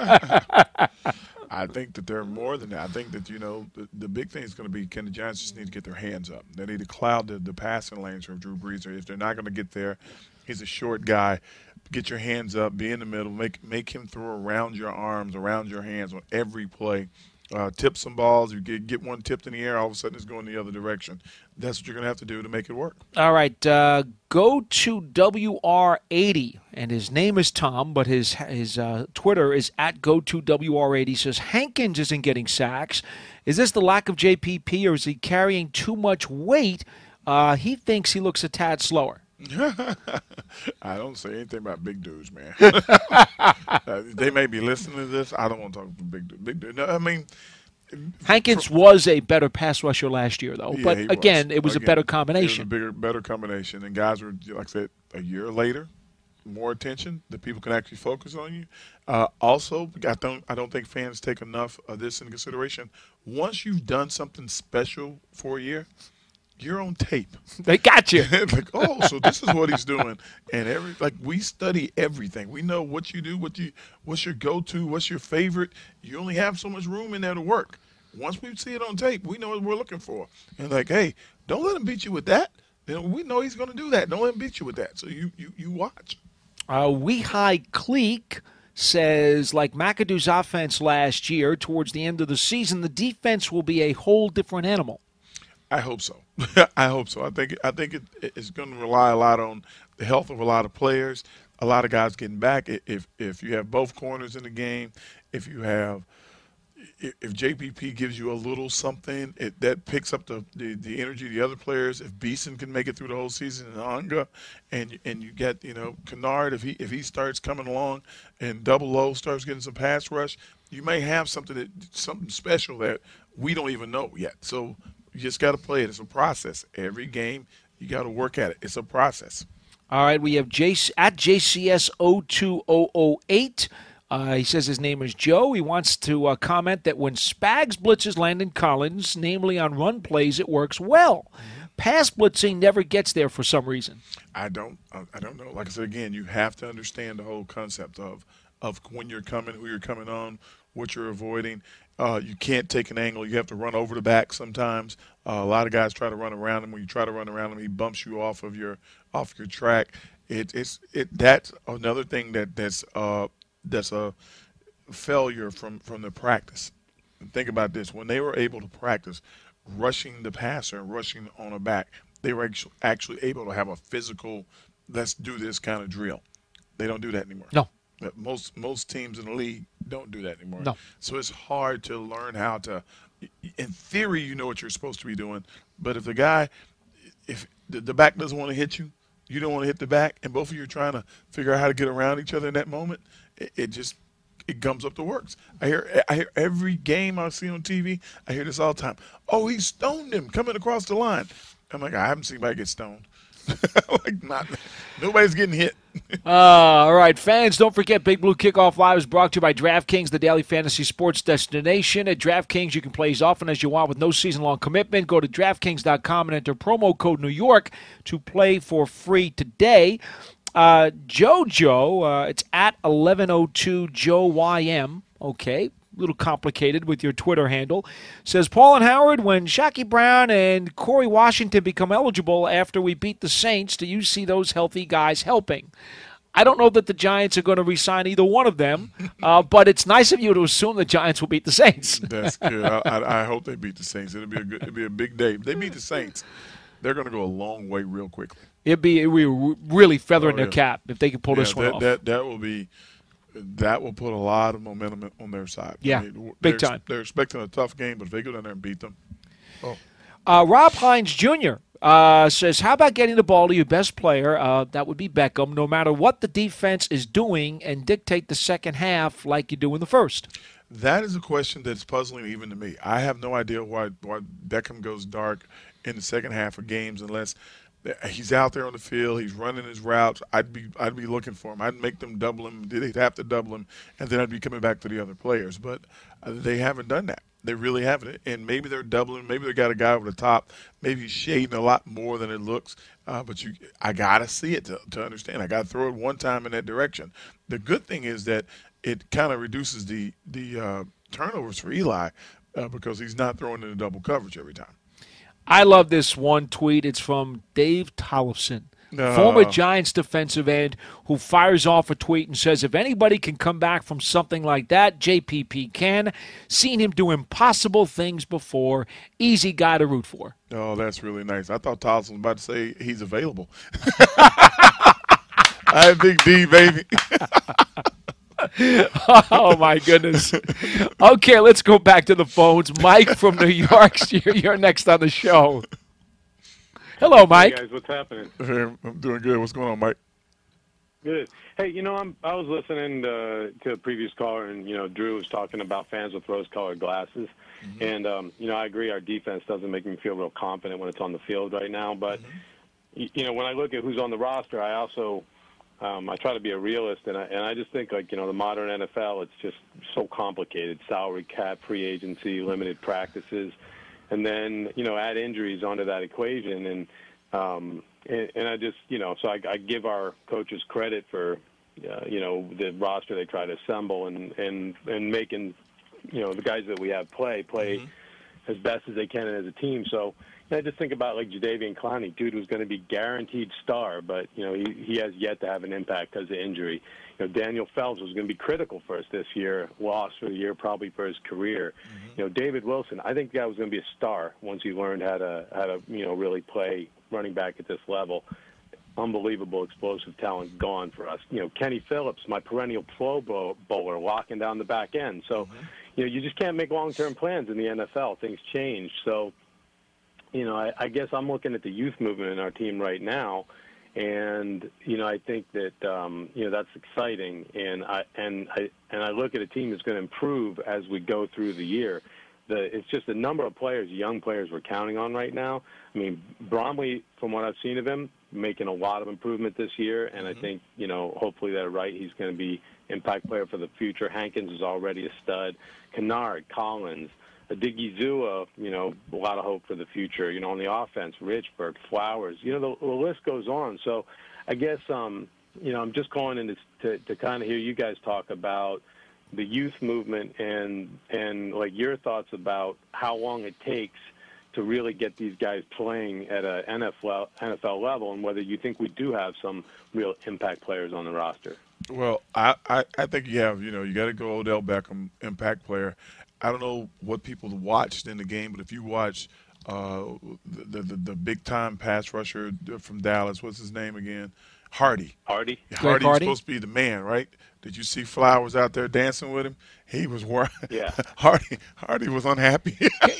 I think that they're more than that. I think that, the big thing is going to be, can the Giants just need to get their hands up? They need to cloud the passing lanes for Drew Brees. If they're not going to get there, he's a short guy. Get your hands up, be in the middle, make him throw around your arms, around your hands on every play. Tip some balls. You get one tipped in the air, all of a sudden it's going the other direction. That's what you're going to have to do to make it work. All right, go to WR80, and his name is Tom, but his Twitter is @GoToWR80. Says Hankins isn't getting sacks. Is this the lack of JPP, or is he carrying too much weight? He thinks he looks a tad slower. I don't say anything about big dudes, man. They may be listening to this. I don't want to talk about big dude. No, I mean, Hankins was a better pass rusher last year, though. Yeah, but again, it was a better combination. It was a better combination, and guys were, like I said, a year later, more attention that people can actually focus on you. Also, I don't think fans take enough of this into consideration. Once you've done something special for a year, you're on tape. They got you. Like, oh, so this is what he's doing. And we study everything. We know what you do, what's your go-to, what's your favorite. You only have so much room in there to work. Once we see it on tape, we know what we're looking for. And like, hey, don't let him beat you with that. We know he's going to do that. Don't let him beat you with that. So you watch. Weehigh Cleek says, like McAdoo's offense last year, towards the end of the season, the defense will be a whole different animal. I hope so. I hope so. I think it's going to rely a lot on the health of a lot of players, a lot of guys getting back. If you have both corners in the game, if JPP gives you a little something, that picks up the energy of the other players. If Beeson can make it through the whole season, and Anga, and you get Kennard, if he starts coming along, and Double O starts getting some pass rush, you may have something special that we don't even know yet. So you just got to play it. It's a process. Every game you got to work at it. It's a process. All right, we have at JCS02008. He says his name is Joe. He wants to comment that when Spags blitzes Landon Collins, namely on run plays, it works well. Pass blitzing never gets there for some reason. I don't know. Like I said again, you have to understand the whole concept of when you're coming, who you're coming on, what you're avoiding. You can't take an angle. You have to run over the back sometimes. A lot of guys try to run around him. When you try to run around him, he bumps you off your track. That's another thing that's a failure from the practice. And think about this. When they were able to practice rushing the passer and rushing on a back, they were actually able to have a physical, let's do this kind of drill. They don't do that anymore. No. Most teams in the league don't do that anymore. No. So it's hard to learn how to – in theory, you know what you're supposed to be doing. But if the back doesn't want to hit you, you don't want to hit the back, and both of you are trying to figure out how to get around each other in that moment, it gums up the works. I hear every game I see on TV, I hear this all the time. Oh, he stoned him coming across the line. I'm like, I haven't seen anybody get stoned. Nobody's getting hit. All right, fans, don't forget Big Blue Kickoff Live is brought to you by DraftKings, the daily fantasy sports destination. At DraftKings, you can play as often as you want with no season-long commitment. Go to DraftKings.com and enter promo code New York to play for free today. JoJo, it's at 1102 Joe YM. Okay, a little complicated with your Twitter handle. Says, Paul and Howard, when Shaquille Brown and Corey Washington become eligible after we beat the Saints, do you see those healthy guys helping? I don't know that the Giants are going to re-sign either one of them, but it's nice of you to assume the Giants will beat the Saints. That's good. I hope they beat the Saints. It'll be a big day. If they beat the Saints, they're going to go a long way real quickly. It'd be really feathering their cap if they could pull this one off. That will put a lot of momentum on their side. Yeah, big time. They're expecting a tough game, but if they go down there and beat them. Rob Hines Jr. Says, how about getting the ball to your best player? That would be Beckham, no matter what the defense is doing, and dictate the second half like you do in the first. That is a question that's puzzling even to me. I have no idea why Beckham goes dark in the second half of games unless he's out there on the field, he's running his routes. I'd be looking for him. I'd make them double him. They'd have to double him, and then I'd be coming back to the other players. But they haven't done that. They really haven't. And maybe they're doubling. Maybe they got a guy over the top. Maybe he's shading a lot more than it looks. But I got to see it to understand. I got to throw it one time in that direction. The good thing is that it kind of reduces the turnovers for Eli because he's not throwing into double coverage every time. I love this one tweet. It's from Dave Tollefson, former Giants defensive end, who fires off a tweet and says, if anybody can come back from something like that, JPP can. Seen him do impossible things before. Easy guy to root for. Oh, that's really nice. I thought Tollefson was about to say he's available. I think D, baby. Oh, my goodness. Okay, let's go back to the phones. Mike from New York, you're next on the show. Hello, Mike. Hey, guys, what's happening? Hey, I'm doing good. What's going on, Mike? Good. Hey, I was listening to a previous caller, and, Drew was talking about fans with rose-colored glasses. Mm-hmm. And, I agree our defense doesn't make me feel real confident when it's on the field right now. But, when I look at who's on the roster, I also I try to be a realist, and I just think, the modern NFL, it's just so complicated. Salary cap, free agency, limited practices. and then add injuries onto that equation, and I just so I give our coaches credit for the roster they try to assemble and making the guys that we have play as best as they can as a team. So I just think about like Jadeveon Clowney, dude was going to be guaranteed star, but he has yet to have an impact because of injury. Daniel Phelps was going to be critical for us this year, lost for the year, probably for his career. David Wilson, I think that was going to be a star once he learned how to really play running back at this level. Unbelievable explosive talent gone for us. Kenny Phillips, my perennial Pro Bowler, locking down the back end. So, you just can't make long-term plans in the NFL. Things change. So, I guess I'm looking at the youth movement in our team right now, and I think that that's exciting. And I look at a team that's going to improve as we go through the year. It's just the number of players, young players, we're counting on right now. I mean, Bromley, from what I've seen of him, making a lot of improvement this year, and I think hopefully they're right. He's going to be impact player for the future. Hankins is already a stud. Kennard, Collins, Odighizuwa, a lot of hope for the future. On the offense, Richburg, Flowers, the list goes on. So I guess, I'm just calling in to kind of hear you guys talk about the youth movement and like your thoughts about how long it takes to really get these guys playing at a NFL level, and whether you think we do have some real impact players on the roster. Well, I think you have. You got to go Odell Beckham, impact player. I don't know what people watched in the game, but if you watch the big time pass rusher from Dallas, what's his name again? Hardy. Hardy's supposed to be the man, right? Did you see Flowers out there dancing with him? He was wearing. Yeah. Hardy was unhappy.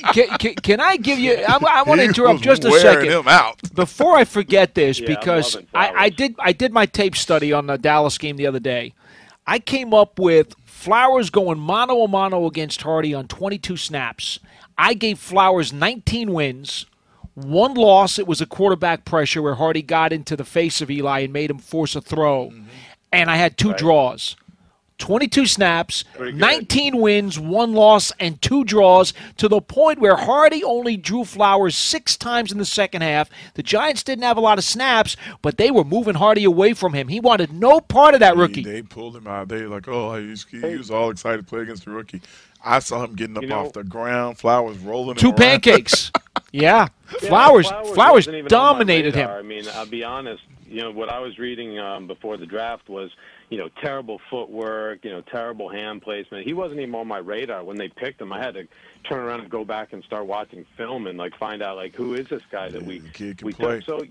Can I give you? I want to interrupt just a second. Him out. Before I forget this, because I did my tape study on the Dallas game the other day. I came up with Flowers going mano-a-mano against Hardy on 22 snaps. I gave Flowers 19 wins. One loss, it was a quarterback pressure where Hardy got into the face of Eli and made him force a throw. And I had 2 draws. 22 snaps, 19 wins, 1 loss, and 2 draws, to the point where Hardy only drew Flowers 6 times in the second half. The Giants didn't have a lot of snaps, but they were moving Hardy away from him. He wanted no part of that rookie. They pulled him out. They were like, he was all excited to play against the rookie. I saw him getting up off the ground. Flowers rolling him 2 pancakes. Yeah. Flowers dominated him. I mean, I'll be honest. What I was reading before the draft was, terrible footwork, terrible hand placement. He wasn't even on my radar when they picked him. I had to turn around and go back and start watching film and find out who is this guy that we play. took. So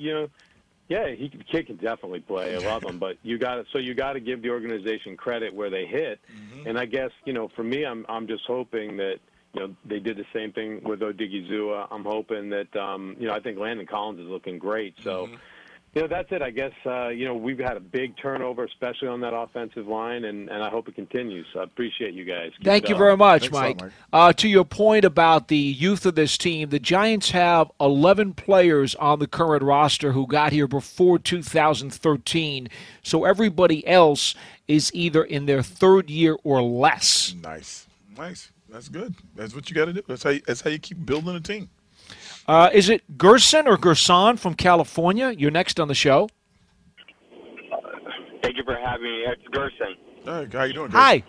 the kid can definitely play. I love him, but you got to give the organization credit where they hit. And I guess for me, I'm just hoping that. They did the same thing with Odighizuwa. I'm hoping that I think Landon Collins is looking great. So. That's it. I guess, we've had a big turnover, especially on that offensive line, and I hope it continues. So I appreciate you guys. Thank you very much, Mike. To your point about the youth of this team, the Giants have 11 players on the current roster who got here before 2013. So everybody else is either in their 3rd year or less. Nice. That's good. That's what you got to do. That's how you keep building a team. Is it Gerson or Gerson from California? You're next on the show. Thank you for having me. It's Gerson. Hey, how you doing, Gerson?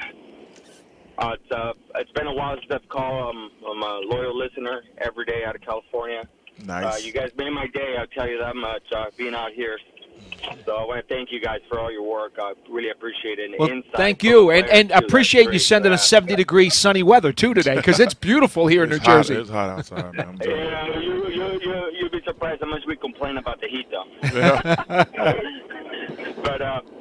Hi. It's been a while since I've called. I'm a loyal listener every day out of California. Nice. You guys made my day, I'll tell you that much, being out here. So I want to thank you guys for all your work. I really appreciate it. Well, thank you, and appreciate you sending us 70-degree sunny weather, too, today, because it's beautiful here in New Jersey. It's hot outside, man. Yeah, you'll be surprised how much we complain about the heat, though. Yeah. But,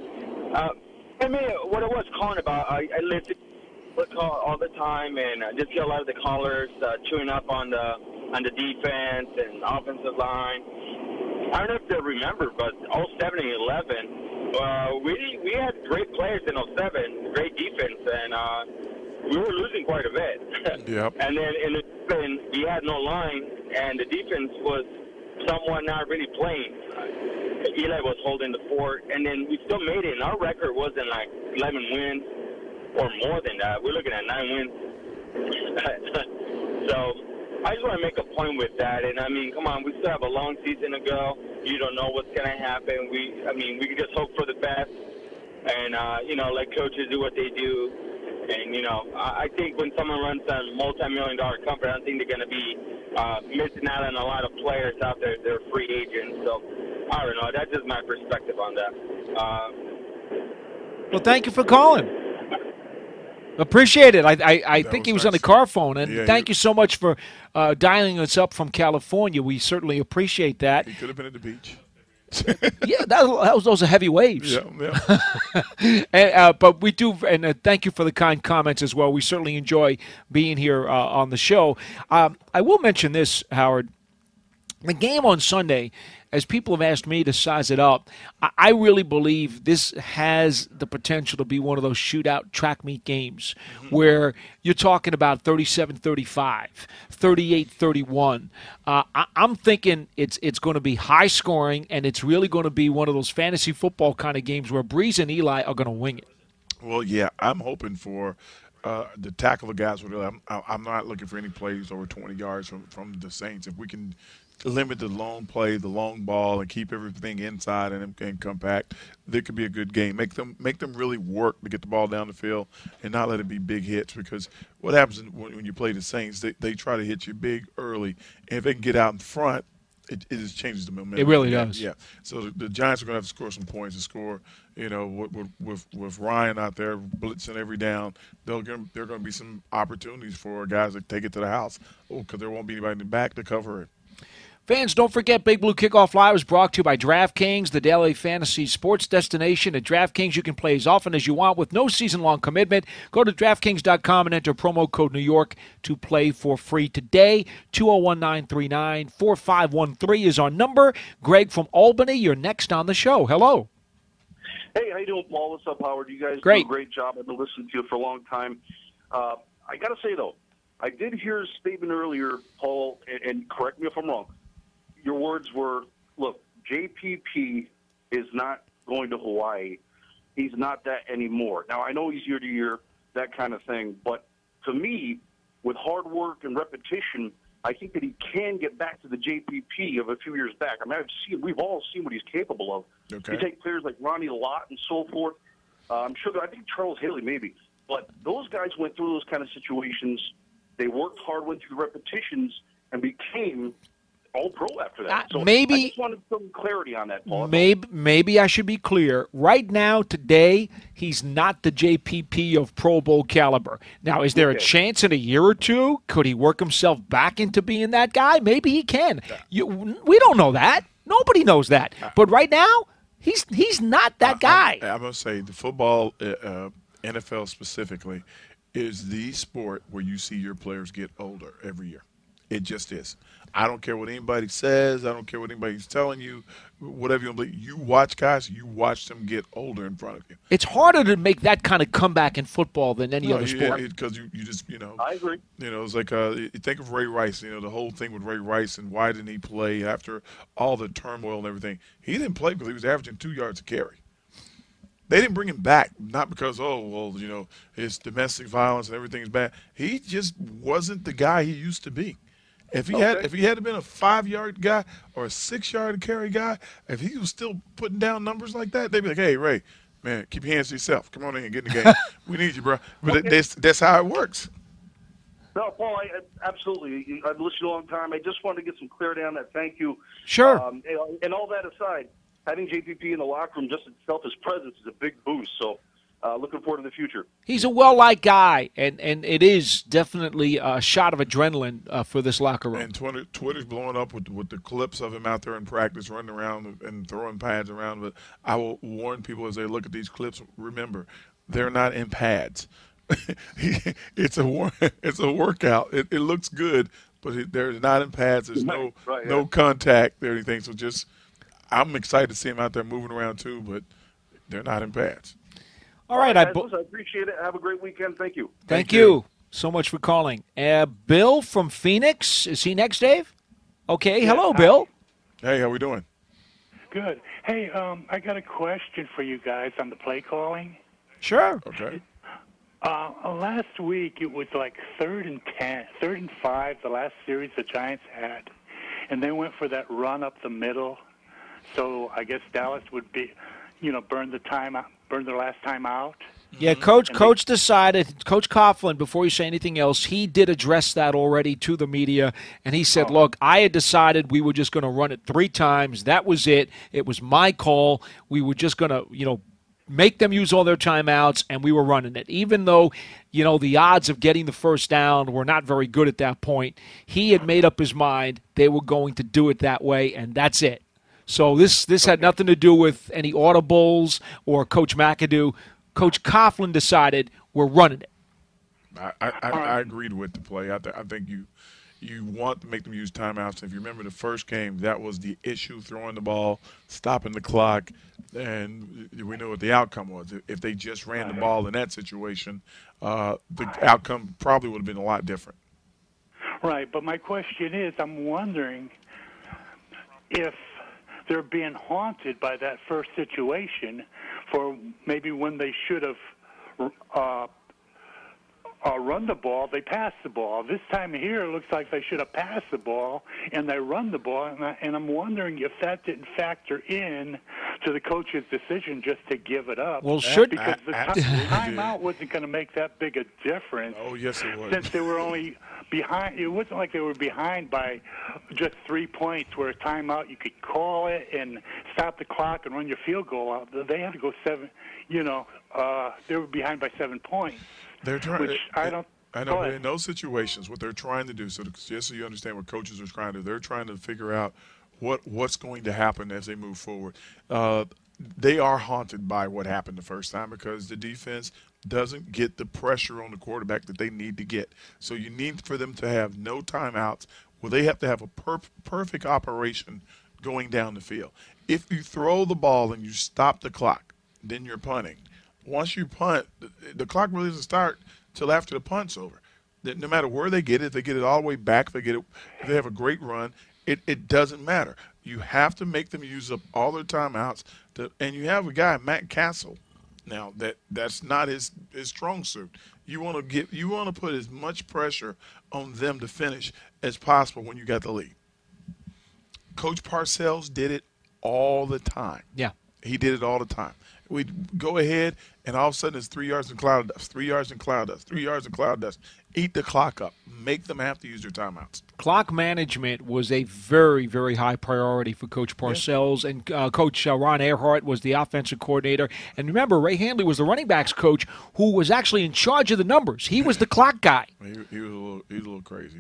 I mean, what I was calling about, I listen to the call all the time, and I just get a lot of the callers chewing up on the defense and offensive line. I don't know if they remember, but 07 and 11, we had great players in 07, great defense, and we were losing quite a bit. Yep. And then in the defense, we had no line, and the defense was somewhat not really playing. Eli was holding the fort, and then we still made it, and our record wasn't 11 wins or more than that. We're looking at 9 wins. So I just want to make a point with that. And, I mean, come on, we still have a long season to go. You don't know what's going to happen. We can just hope for the best and, let coaches do what they do. And, I think when someone runs a multi-million-dollar company, I don't think they're going to be missing out on a lot of players out there. They're free agents. So, I don't know. That's just my perspective on that. Well, thank you for calling. Appreciate it. I think he was on the car phone, and thank you so much for dialing us up from California. We certainly appreciate that. He could have been at the beach. Yeah, those are heavy waves. Yeah. But we do, and thank you for the kind comments as well. We certainly enjoy being here on the show. I will mention this, Howard. The game on Sunday, as people have asked me to size it up, I really believe this has the potential to be one of those shootout track meet games where you're talking about 37-35, 38-31. I'm thinking it's going to be high scoring, and it's really going to be one of those fantasy football kind of games where Breeze and Eli are going to wing it. Well, yeah, I'm hoping for the tackle the guys. I'm not looking for any plays over 20 yards from the Saints. If we can limit the long play, the long ball, and keep everything inside and compact, there could be a good game. Make them really work to get the ball down the field and not let it be big hits, because what happens when you play the Saints, they try to hit you big early, and if they can get out in front, it just changes the momentum. It really does. Yeah. So the Giants are going to have to score some points to score. With Ryan out there blitzing every down, there are going to be some opportunities for guys to take it to the house. Because there won't be anybody in the back to cover it. Fans, don't forget Big Blue Kickoff Live is brought to you by DraftKings, the daily fantasy sports destination. At DraftKings, you can play as often as you want with no season-long commitment. Go to DraftKings.com and enter promo code New York to play for free today. 201-939-4513 is our number. Greg from Albany, you're next on the show. Hello. Hey, how you doing, Paul? What's up, Howard? You guys Great. do a great job. I've been listening to you for a long time. I got to say, though, I did hear a statement earlier, Paul, and correct me if I'm wrong. Your words were, look, JPP is not going to Hawaii. He's not that anymore. Now, I know he's year to year, that kind of thing, but to me, with hard work and repetition, I think that he can get back to the JPP of a few years back. I mean, we've all seen what he's capable of. Okay. You take players like Ronnie Lott and so forth. I think Charles Haley maybe. But those guys went through those kind of situations. They worked hard, went through the repetitions, and became all-pro after that. So maybe, I just wanted some clarity on that, Paul. Maybe I should be clear. Right now, today, he's not the JPP of Pro Bowl caliber. Now, is there a chance in a year or two? Could he work himself back into being that guy? Maybe he can. We don't know that. Nobody knows that. But right now, he's not that guy. I'm going to say the football, NFL specifically, is the sport where you see your players get older every year. It just is. I don't care what anybody says. I don't care what anybody's telling you. Whatever you believe, you watch guys. You watch them get older in front of you. It's harder to make that kind of comeback in football than any other sport. Because you just I agree. It's like you think of Ray Rice. The whole thing with Ray Rice and why didn't he play after all the turmoil and everything? He didn't play because he was averaging 2 yards a carry. They didn't bring him back, not because, his domestic violence and everything's bad. He just wasn't the guy he used to be. If he had been a 5-yard guy or a 6-yard carry guy, if he was still putting down numbers like that, they'd be like, "Hey, Ray, man, keep your hands to yourself. Come on in and get in the game. We need you, bro." But that's how it works. No, Paul, absolutely. I've listened a long time. I just wanted to get some clarity on that. Thank you. Sure. And all that aside, having JPP in the locker room just itself, his presence is a big boost. So looking forward to the future. He's a well-liked guy, and it is definitely a shot of adrenaline for this locker room. And Twitter's blowing up with the clips of him out there in practice, running around and throwing pads around. But I will warn people as they look at these clips, remember, they're not in pads. It's a workout. It looks good, but they're not in pads. There's no contact or anything. So I'm excited to see him out there moving around too, but they're not in pads. All right, I appreciate it. Have a great weekend. Thank you. Thank you so much for calling. Bill from Phoenix. Is he next, Dave? Okay. Yeah, hello, Bill. Hey, how we doing? Good. Hey, I got a question for you guys on the play calling. Sure. Okay. Last week it was like 3rd and 10, 3rd and 5, the last series the Giants had, and they went for that run up the middle. So I guess Dallas would be, burn their last time out. Yeah, Coach decided, Coach Coughlin, before you say anything else, he did address that already to the media, and he said, look, I had decided we were just going to run it 3 times. That was it. It was my call. We were just going to, make them use all their timeouts, and we were running it. Even though, the odds of getting the first down were not very good at that point, he had made up his mind they were going to do it that way, and that's it. So this had nothing to do with any audibles or Coach McAdoo. Coach Coughlin decided we're running it. I agreed with the play. I think you want to make them use timeouts. If you remember the first game, that was the issue, throwing the ball, stopping the clock, and we know what the outcome was. If they just ran the ball in that situation, the outcome probably would have been a lot different. Right, but my question is, I'm wondering if they're being haunted by that first situation for maybe when they should have run the ball, they passed the ball. This time here, it looks like they should have passed the ball, and they run the ball. And I'm wondering if that didn't factor in to the coach's decision just to give it up. Well, because the timeout wasn't going to make that big a difference. Oh, yes, it was. Since they were only behind, it wasn't like they were behind by just 3 points. Where a timeout, you could call it and stop the clock and run your field goal out. They had to go 7. They were behind by 7 points. They're trying. Which I know. But in those situations, what they're trying to do, just so you understand what coaches are trying to do, they're trying to figure out what's going to happen as they move forward. They are haunted by what happened the first time because the defense doesn't get the pressure on the quarterback that they need to get. So you need for them to have no timeouts. Well, they have to have a perfect operation going down the field. If you throw the ball and you stop the clock, then you're punting. Once you punt, the clock really doesn't start till after the punt's over. No matter where they get it, if they get it all the way back, if they have a great run, it doesn't matter. You have to make them use up all their timeouts. And you have a guy, Matt Castle, now that's not his strong suit. You want to put as much pressure on them to finish as possible when you got the lead. Coach Parcells did it all the time. Yeah, he did it all the time. We'd go ahead, and all of a sudden it's 3 yards in cloud dust, 3 yards in cloud dust, 3 yards in cloud dust. Eat the clock up. Make them have to use their timeouts. Clock management was a very, very high priority for Coach Parcells, and Coach Ron Earhart was the offensive coordinator. And remember, Ray Handley was the running backs coach who was actually in charge of the numbers. He was the clock guy. He was a little crazy.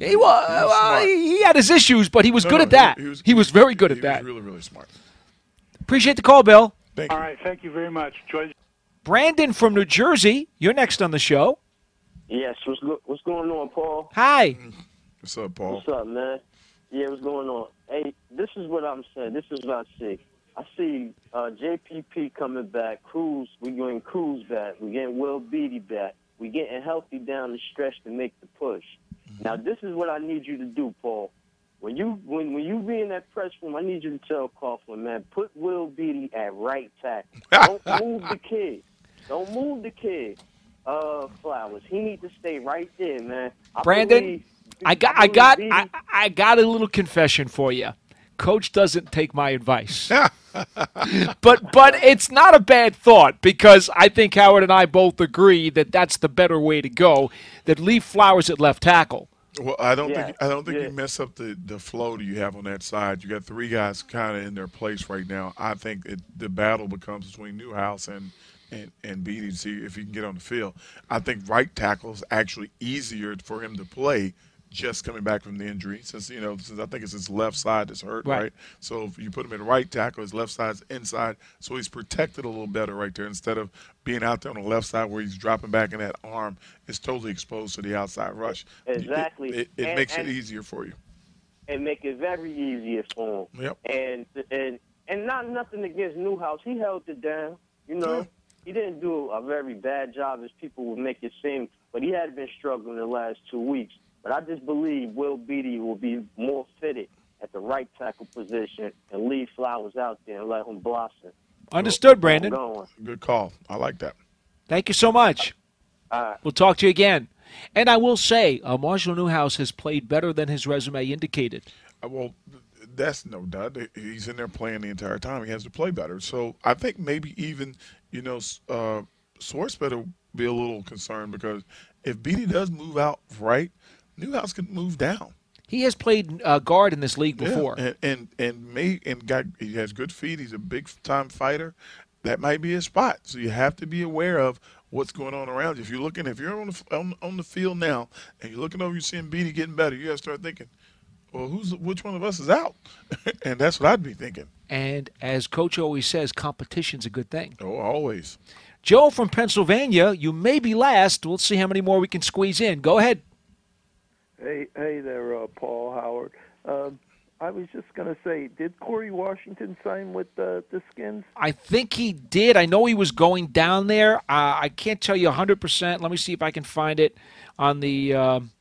He had his issues, but he was good at that. He was very good at that. He was really, really smart. Appreciate the call, Bill. All right, thank you very much. Brandon from New Jersey, you're next on the show. Yes, what's going on, Paul? Hi. What's up, Paul? What's up, man? Yeah, what's going on? Hey, this is what I'm saying. This is what I see. I see JPP coming back, Cruz. We're getting Cruz back. We're getting Will Beatty back. We're getting healthy down the stretch to make the push. Now, this is what I need you to do, Paul. When you be in that press room, I need you to tell Coughlin, man, put Will Beatty at right tackle. Don't move the kid. Don't move the kid. Flowers. He needs to stay right there, man. Brandon, I got a little confession for you. Coach doesn't take my advice. but it's not a bad thought because I think Howard and I both agree that that's the better way to go, that leave Flowers at left tackle. Well, I don't think you mess up the flow that you have on that side. You got 3 guys kind of in their place right now. I think the battle becomes between Newhouse and Beatty to see if he can get on the field. I think right tackle is actually easier for him to play just coming back from the injury since I think it's his left side that's hurt, right? So if you put him in right tackle, his left side's inside, so he's protected a little better right there instead of being out there on the left side where he's dropping back and that arm is totally exposed to the outside rush. Exactly. It makes it easier for you. And make it very easier for him. Yep. And not nothing against Newhouse. He held it down. He didn't do a very bad job as people would make it seem, but he had been struggling the last 2 weeks. But I just believe Will Beatty will be more fitted at the right tackle position and leave Flowers out there and let him blossom. Understood, Brandon. Good call. I like that. Thank you so much. We'll talk to you again. And I will say, Marshall Newhouse has played better than his resume indicated. Well, that's no doubt. He's in there playing the entire time. He has to play better. So I think maybe even, Swartz better be a little concerned, because if Beatty does move out right, Newhouse can move down. He has played guard in this league before. Yeah, and he has good feet. He's a big-time fighter. That might be his spot. So you have to be aware of what's going on around you. If you're on the field now and you're looking over, you're seeing Beatty getting better, you got to start thinking, well, which one of us is out? And that's what I'd be thinking. And as Coach always says, competition's a good thing. Oh, always. Joe from Pennsylvania, you may be last. We'll see how many more we can squeeze in. Go ahead. Hey there, Paul Howard. I was just going to say, did Corey Washington sign with the Skins? I think he did. I know he was going down there. I can't tell you 100%. Let me see if I can find it on the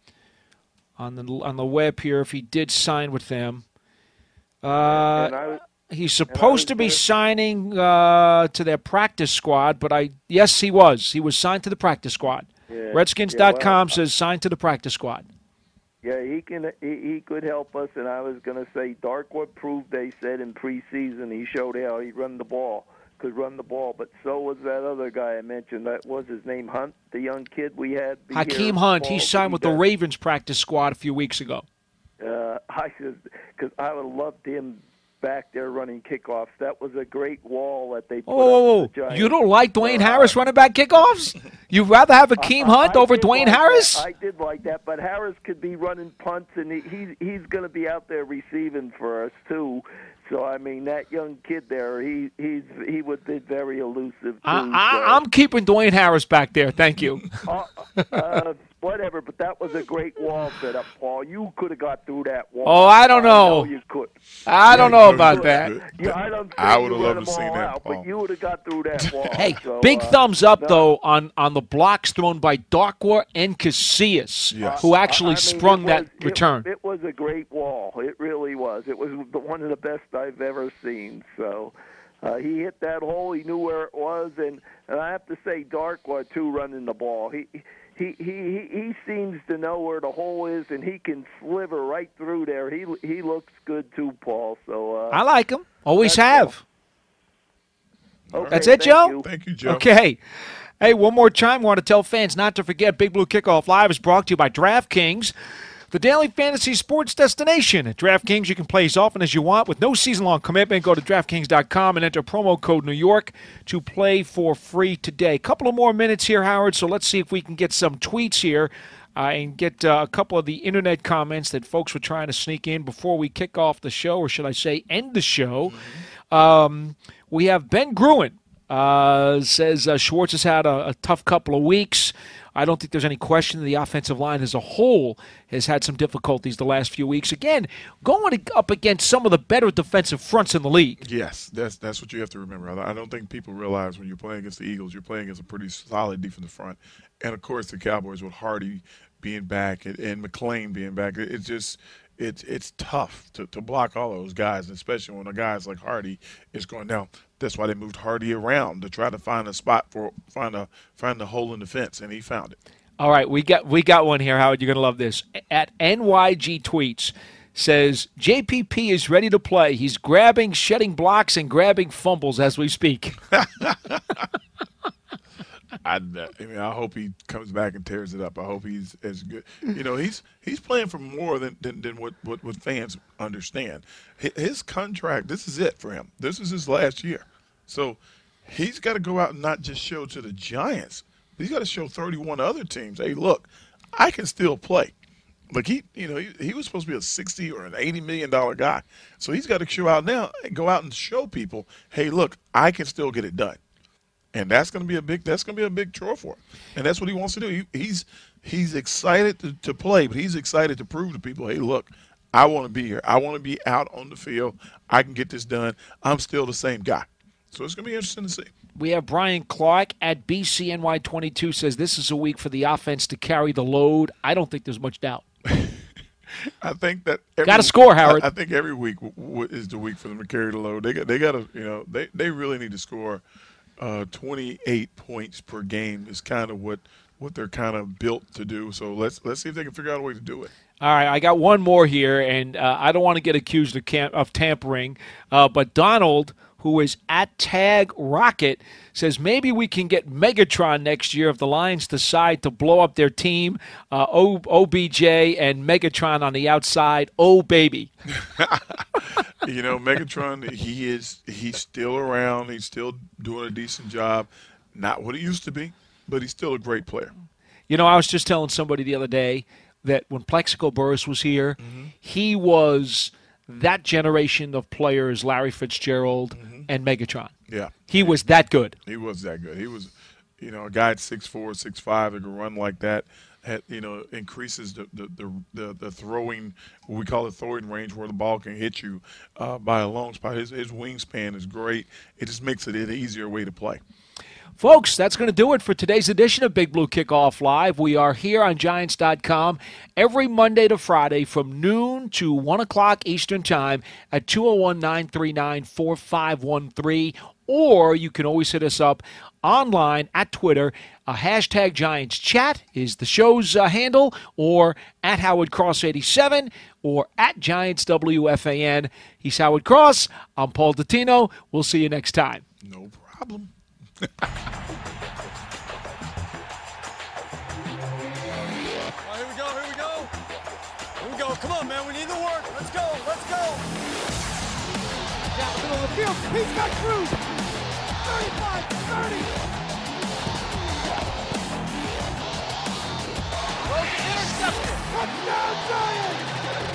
web here. If he did sign with them, he's supposed to be signing to their practice squad. But yes, he was. He was signed to the practice squad. Yeah, Redskins.com says signed to the practice squad. Yeah, he could help us, and I was going to say Darkwood proved, they said, in preseason he showed how he could run the ball, but so was that other guy I mentioned. That was his name, Hunt, the young kid we had. Hakeem Hunt, he signed with the Ravens practice squad a few weeks ago. Because I would have loved him back there running kickoffs. That was a great wall that they put up. You don't like Dwayne Harris running back kickoffs? You'd rather have Hakeem Hunt over Dwayne Harris? I did like that, but Harris could be running punts, and he's going to be out there receiving for us too. So I mean, that young kid there, he would be very elusive too. I'm keeping Dwayne Harris back there. Thank you. Whatever, but that was a great wall set up, Paul. You could have got through that wall. Oh, I don't know. You could. I don't know about that. Yeah, I would have loved to see that, Paul. But you would have got through that wall. Hey, big thumbs up, though, on the blocks thrown by Darkwa and Casillas, who actually sprung that return. It was a great wall. It really was. It was one of the best I've ever seen. So he hit that hole. He knew where it was. And I have to say, Darkwa, too, running the ball. He seems to know where the hole is, and he can sliver right through there. He looks good too, Paul. So I like him. Always have. Okay, that's it, Joe? Thank you, Joe. Okay. Hey, one more time, I want to tell fans not to forget Big Blue Kickoff Live is brought to you by DraftKings, the daily fantasy sports destination. At DraftKings, you can play as often as you want with no season-long commitment. Go to DraftKings.com and enter promo code New York to play for free today. Couple of more minutes here, Howard, so let's see if we can get some tweets here and get a couple of the internet comments that folks were trying to sneak in before we kick off the show, or should I say end the show. We have Ben Gruen. Says Schwartz has had a tough couple of weeks. I don't think there's any question the offensive line as a whole has had some difficulties the last few weeks. Again, going up against some of the better defensive fronts in the league. Yes, that's what you have to remember. I don't think people realize when you're playing against the Eagles, you're playing against a pretty solid defensive front. And, of course, the Cowboys with Hardy being back and McClain being back. It's tough to block all those guys, especially when a guys like Hardy is going down. That's why they moved Hardy around to try to find a spot find the hole in the fence, and he found it. All right, we got one here, Howard. You're going to love this. At NYG Tweets says JPP is ready to play. He's grabbing, shedding blocks, and grabbing fumbles as we speak. I hope he comes back and tears it up. I hope he's as good. He's playing for more than what fans understand. His contract, this is it for him. This is his last year. So he's got to go out and not just show to the Giants, but he's got to show 31 other teams, hey, look, I can still play. Like he was supposed to be a $60 or an $80 million guy. So he's got to show out now and go out and show people, hey, look, I can still get it done. And that's going to be a big chore for him. And that's what he wants to do. He's excited to play, but he's excited to prove to people, hey, look, I want to be here. I want to be out on the field. I can get this done. I'm still the same guy. So it's going to be interesting to see. We have Brian Clark at BCNY22 says this is a week for the offense to carry the load. I don't think there's much doubt. I think that got to score, Howard. I think every week is the week for them to carry the load. They got to, they really need to score 28 points per game is kind of what what they're kind of built to do. So let's see if they can figure out a way to do it. All right, I got one more here, and I don't want to get accused of tampering, but Donald, who is at Tag Rocket, says maybe we can get Megatron next year if the Lions decide to blow up their team. OBJ and Megatron on the outside. Oh, baby. You know, Megatron, he's still around. He's still doing a decent job. Not what he used to be, but he's still a great player. You know, I was just telling somebody the other day that when Plexico Burress was here, he was that generation of players, Larry Fitzgerald and Megatron. Yeah. He was that good. He was that good. He was, you know, a guy at 6'4", 6'5", that could run like that. Had, you know, increases the throwing, what we call the throwing range, where the ball can hit you by a long spot. His wingspan is great. It just makes it an easier way to play. Folks, that's going to do it for today's edition of Big Blue Kickoff Live. We are here on Giants.com every Monday to Friday from noon to 1 o'clock Eastern Time at 201-939-4513. Or you can always hit us up online at Twitter. Hashtag Giants Chat is the show's handle, or at Howard Cross 87, or at Giants WFAN. He's Howard Cross. I'm Paul Dottino. We'll see you next time. No problem. Here we go. Here we go. Come on, man. We need the work. Let's go. Down the middle of the field. He's got Cruz. 35, 30. Intercepted. Touchdown, Giants.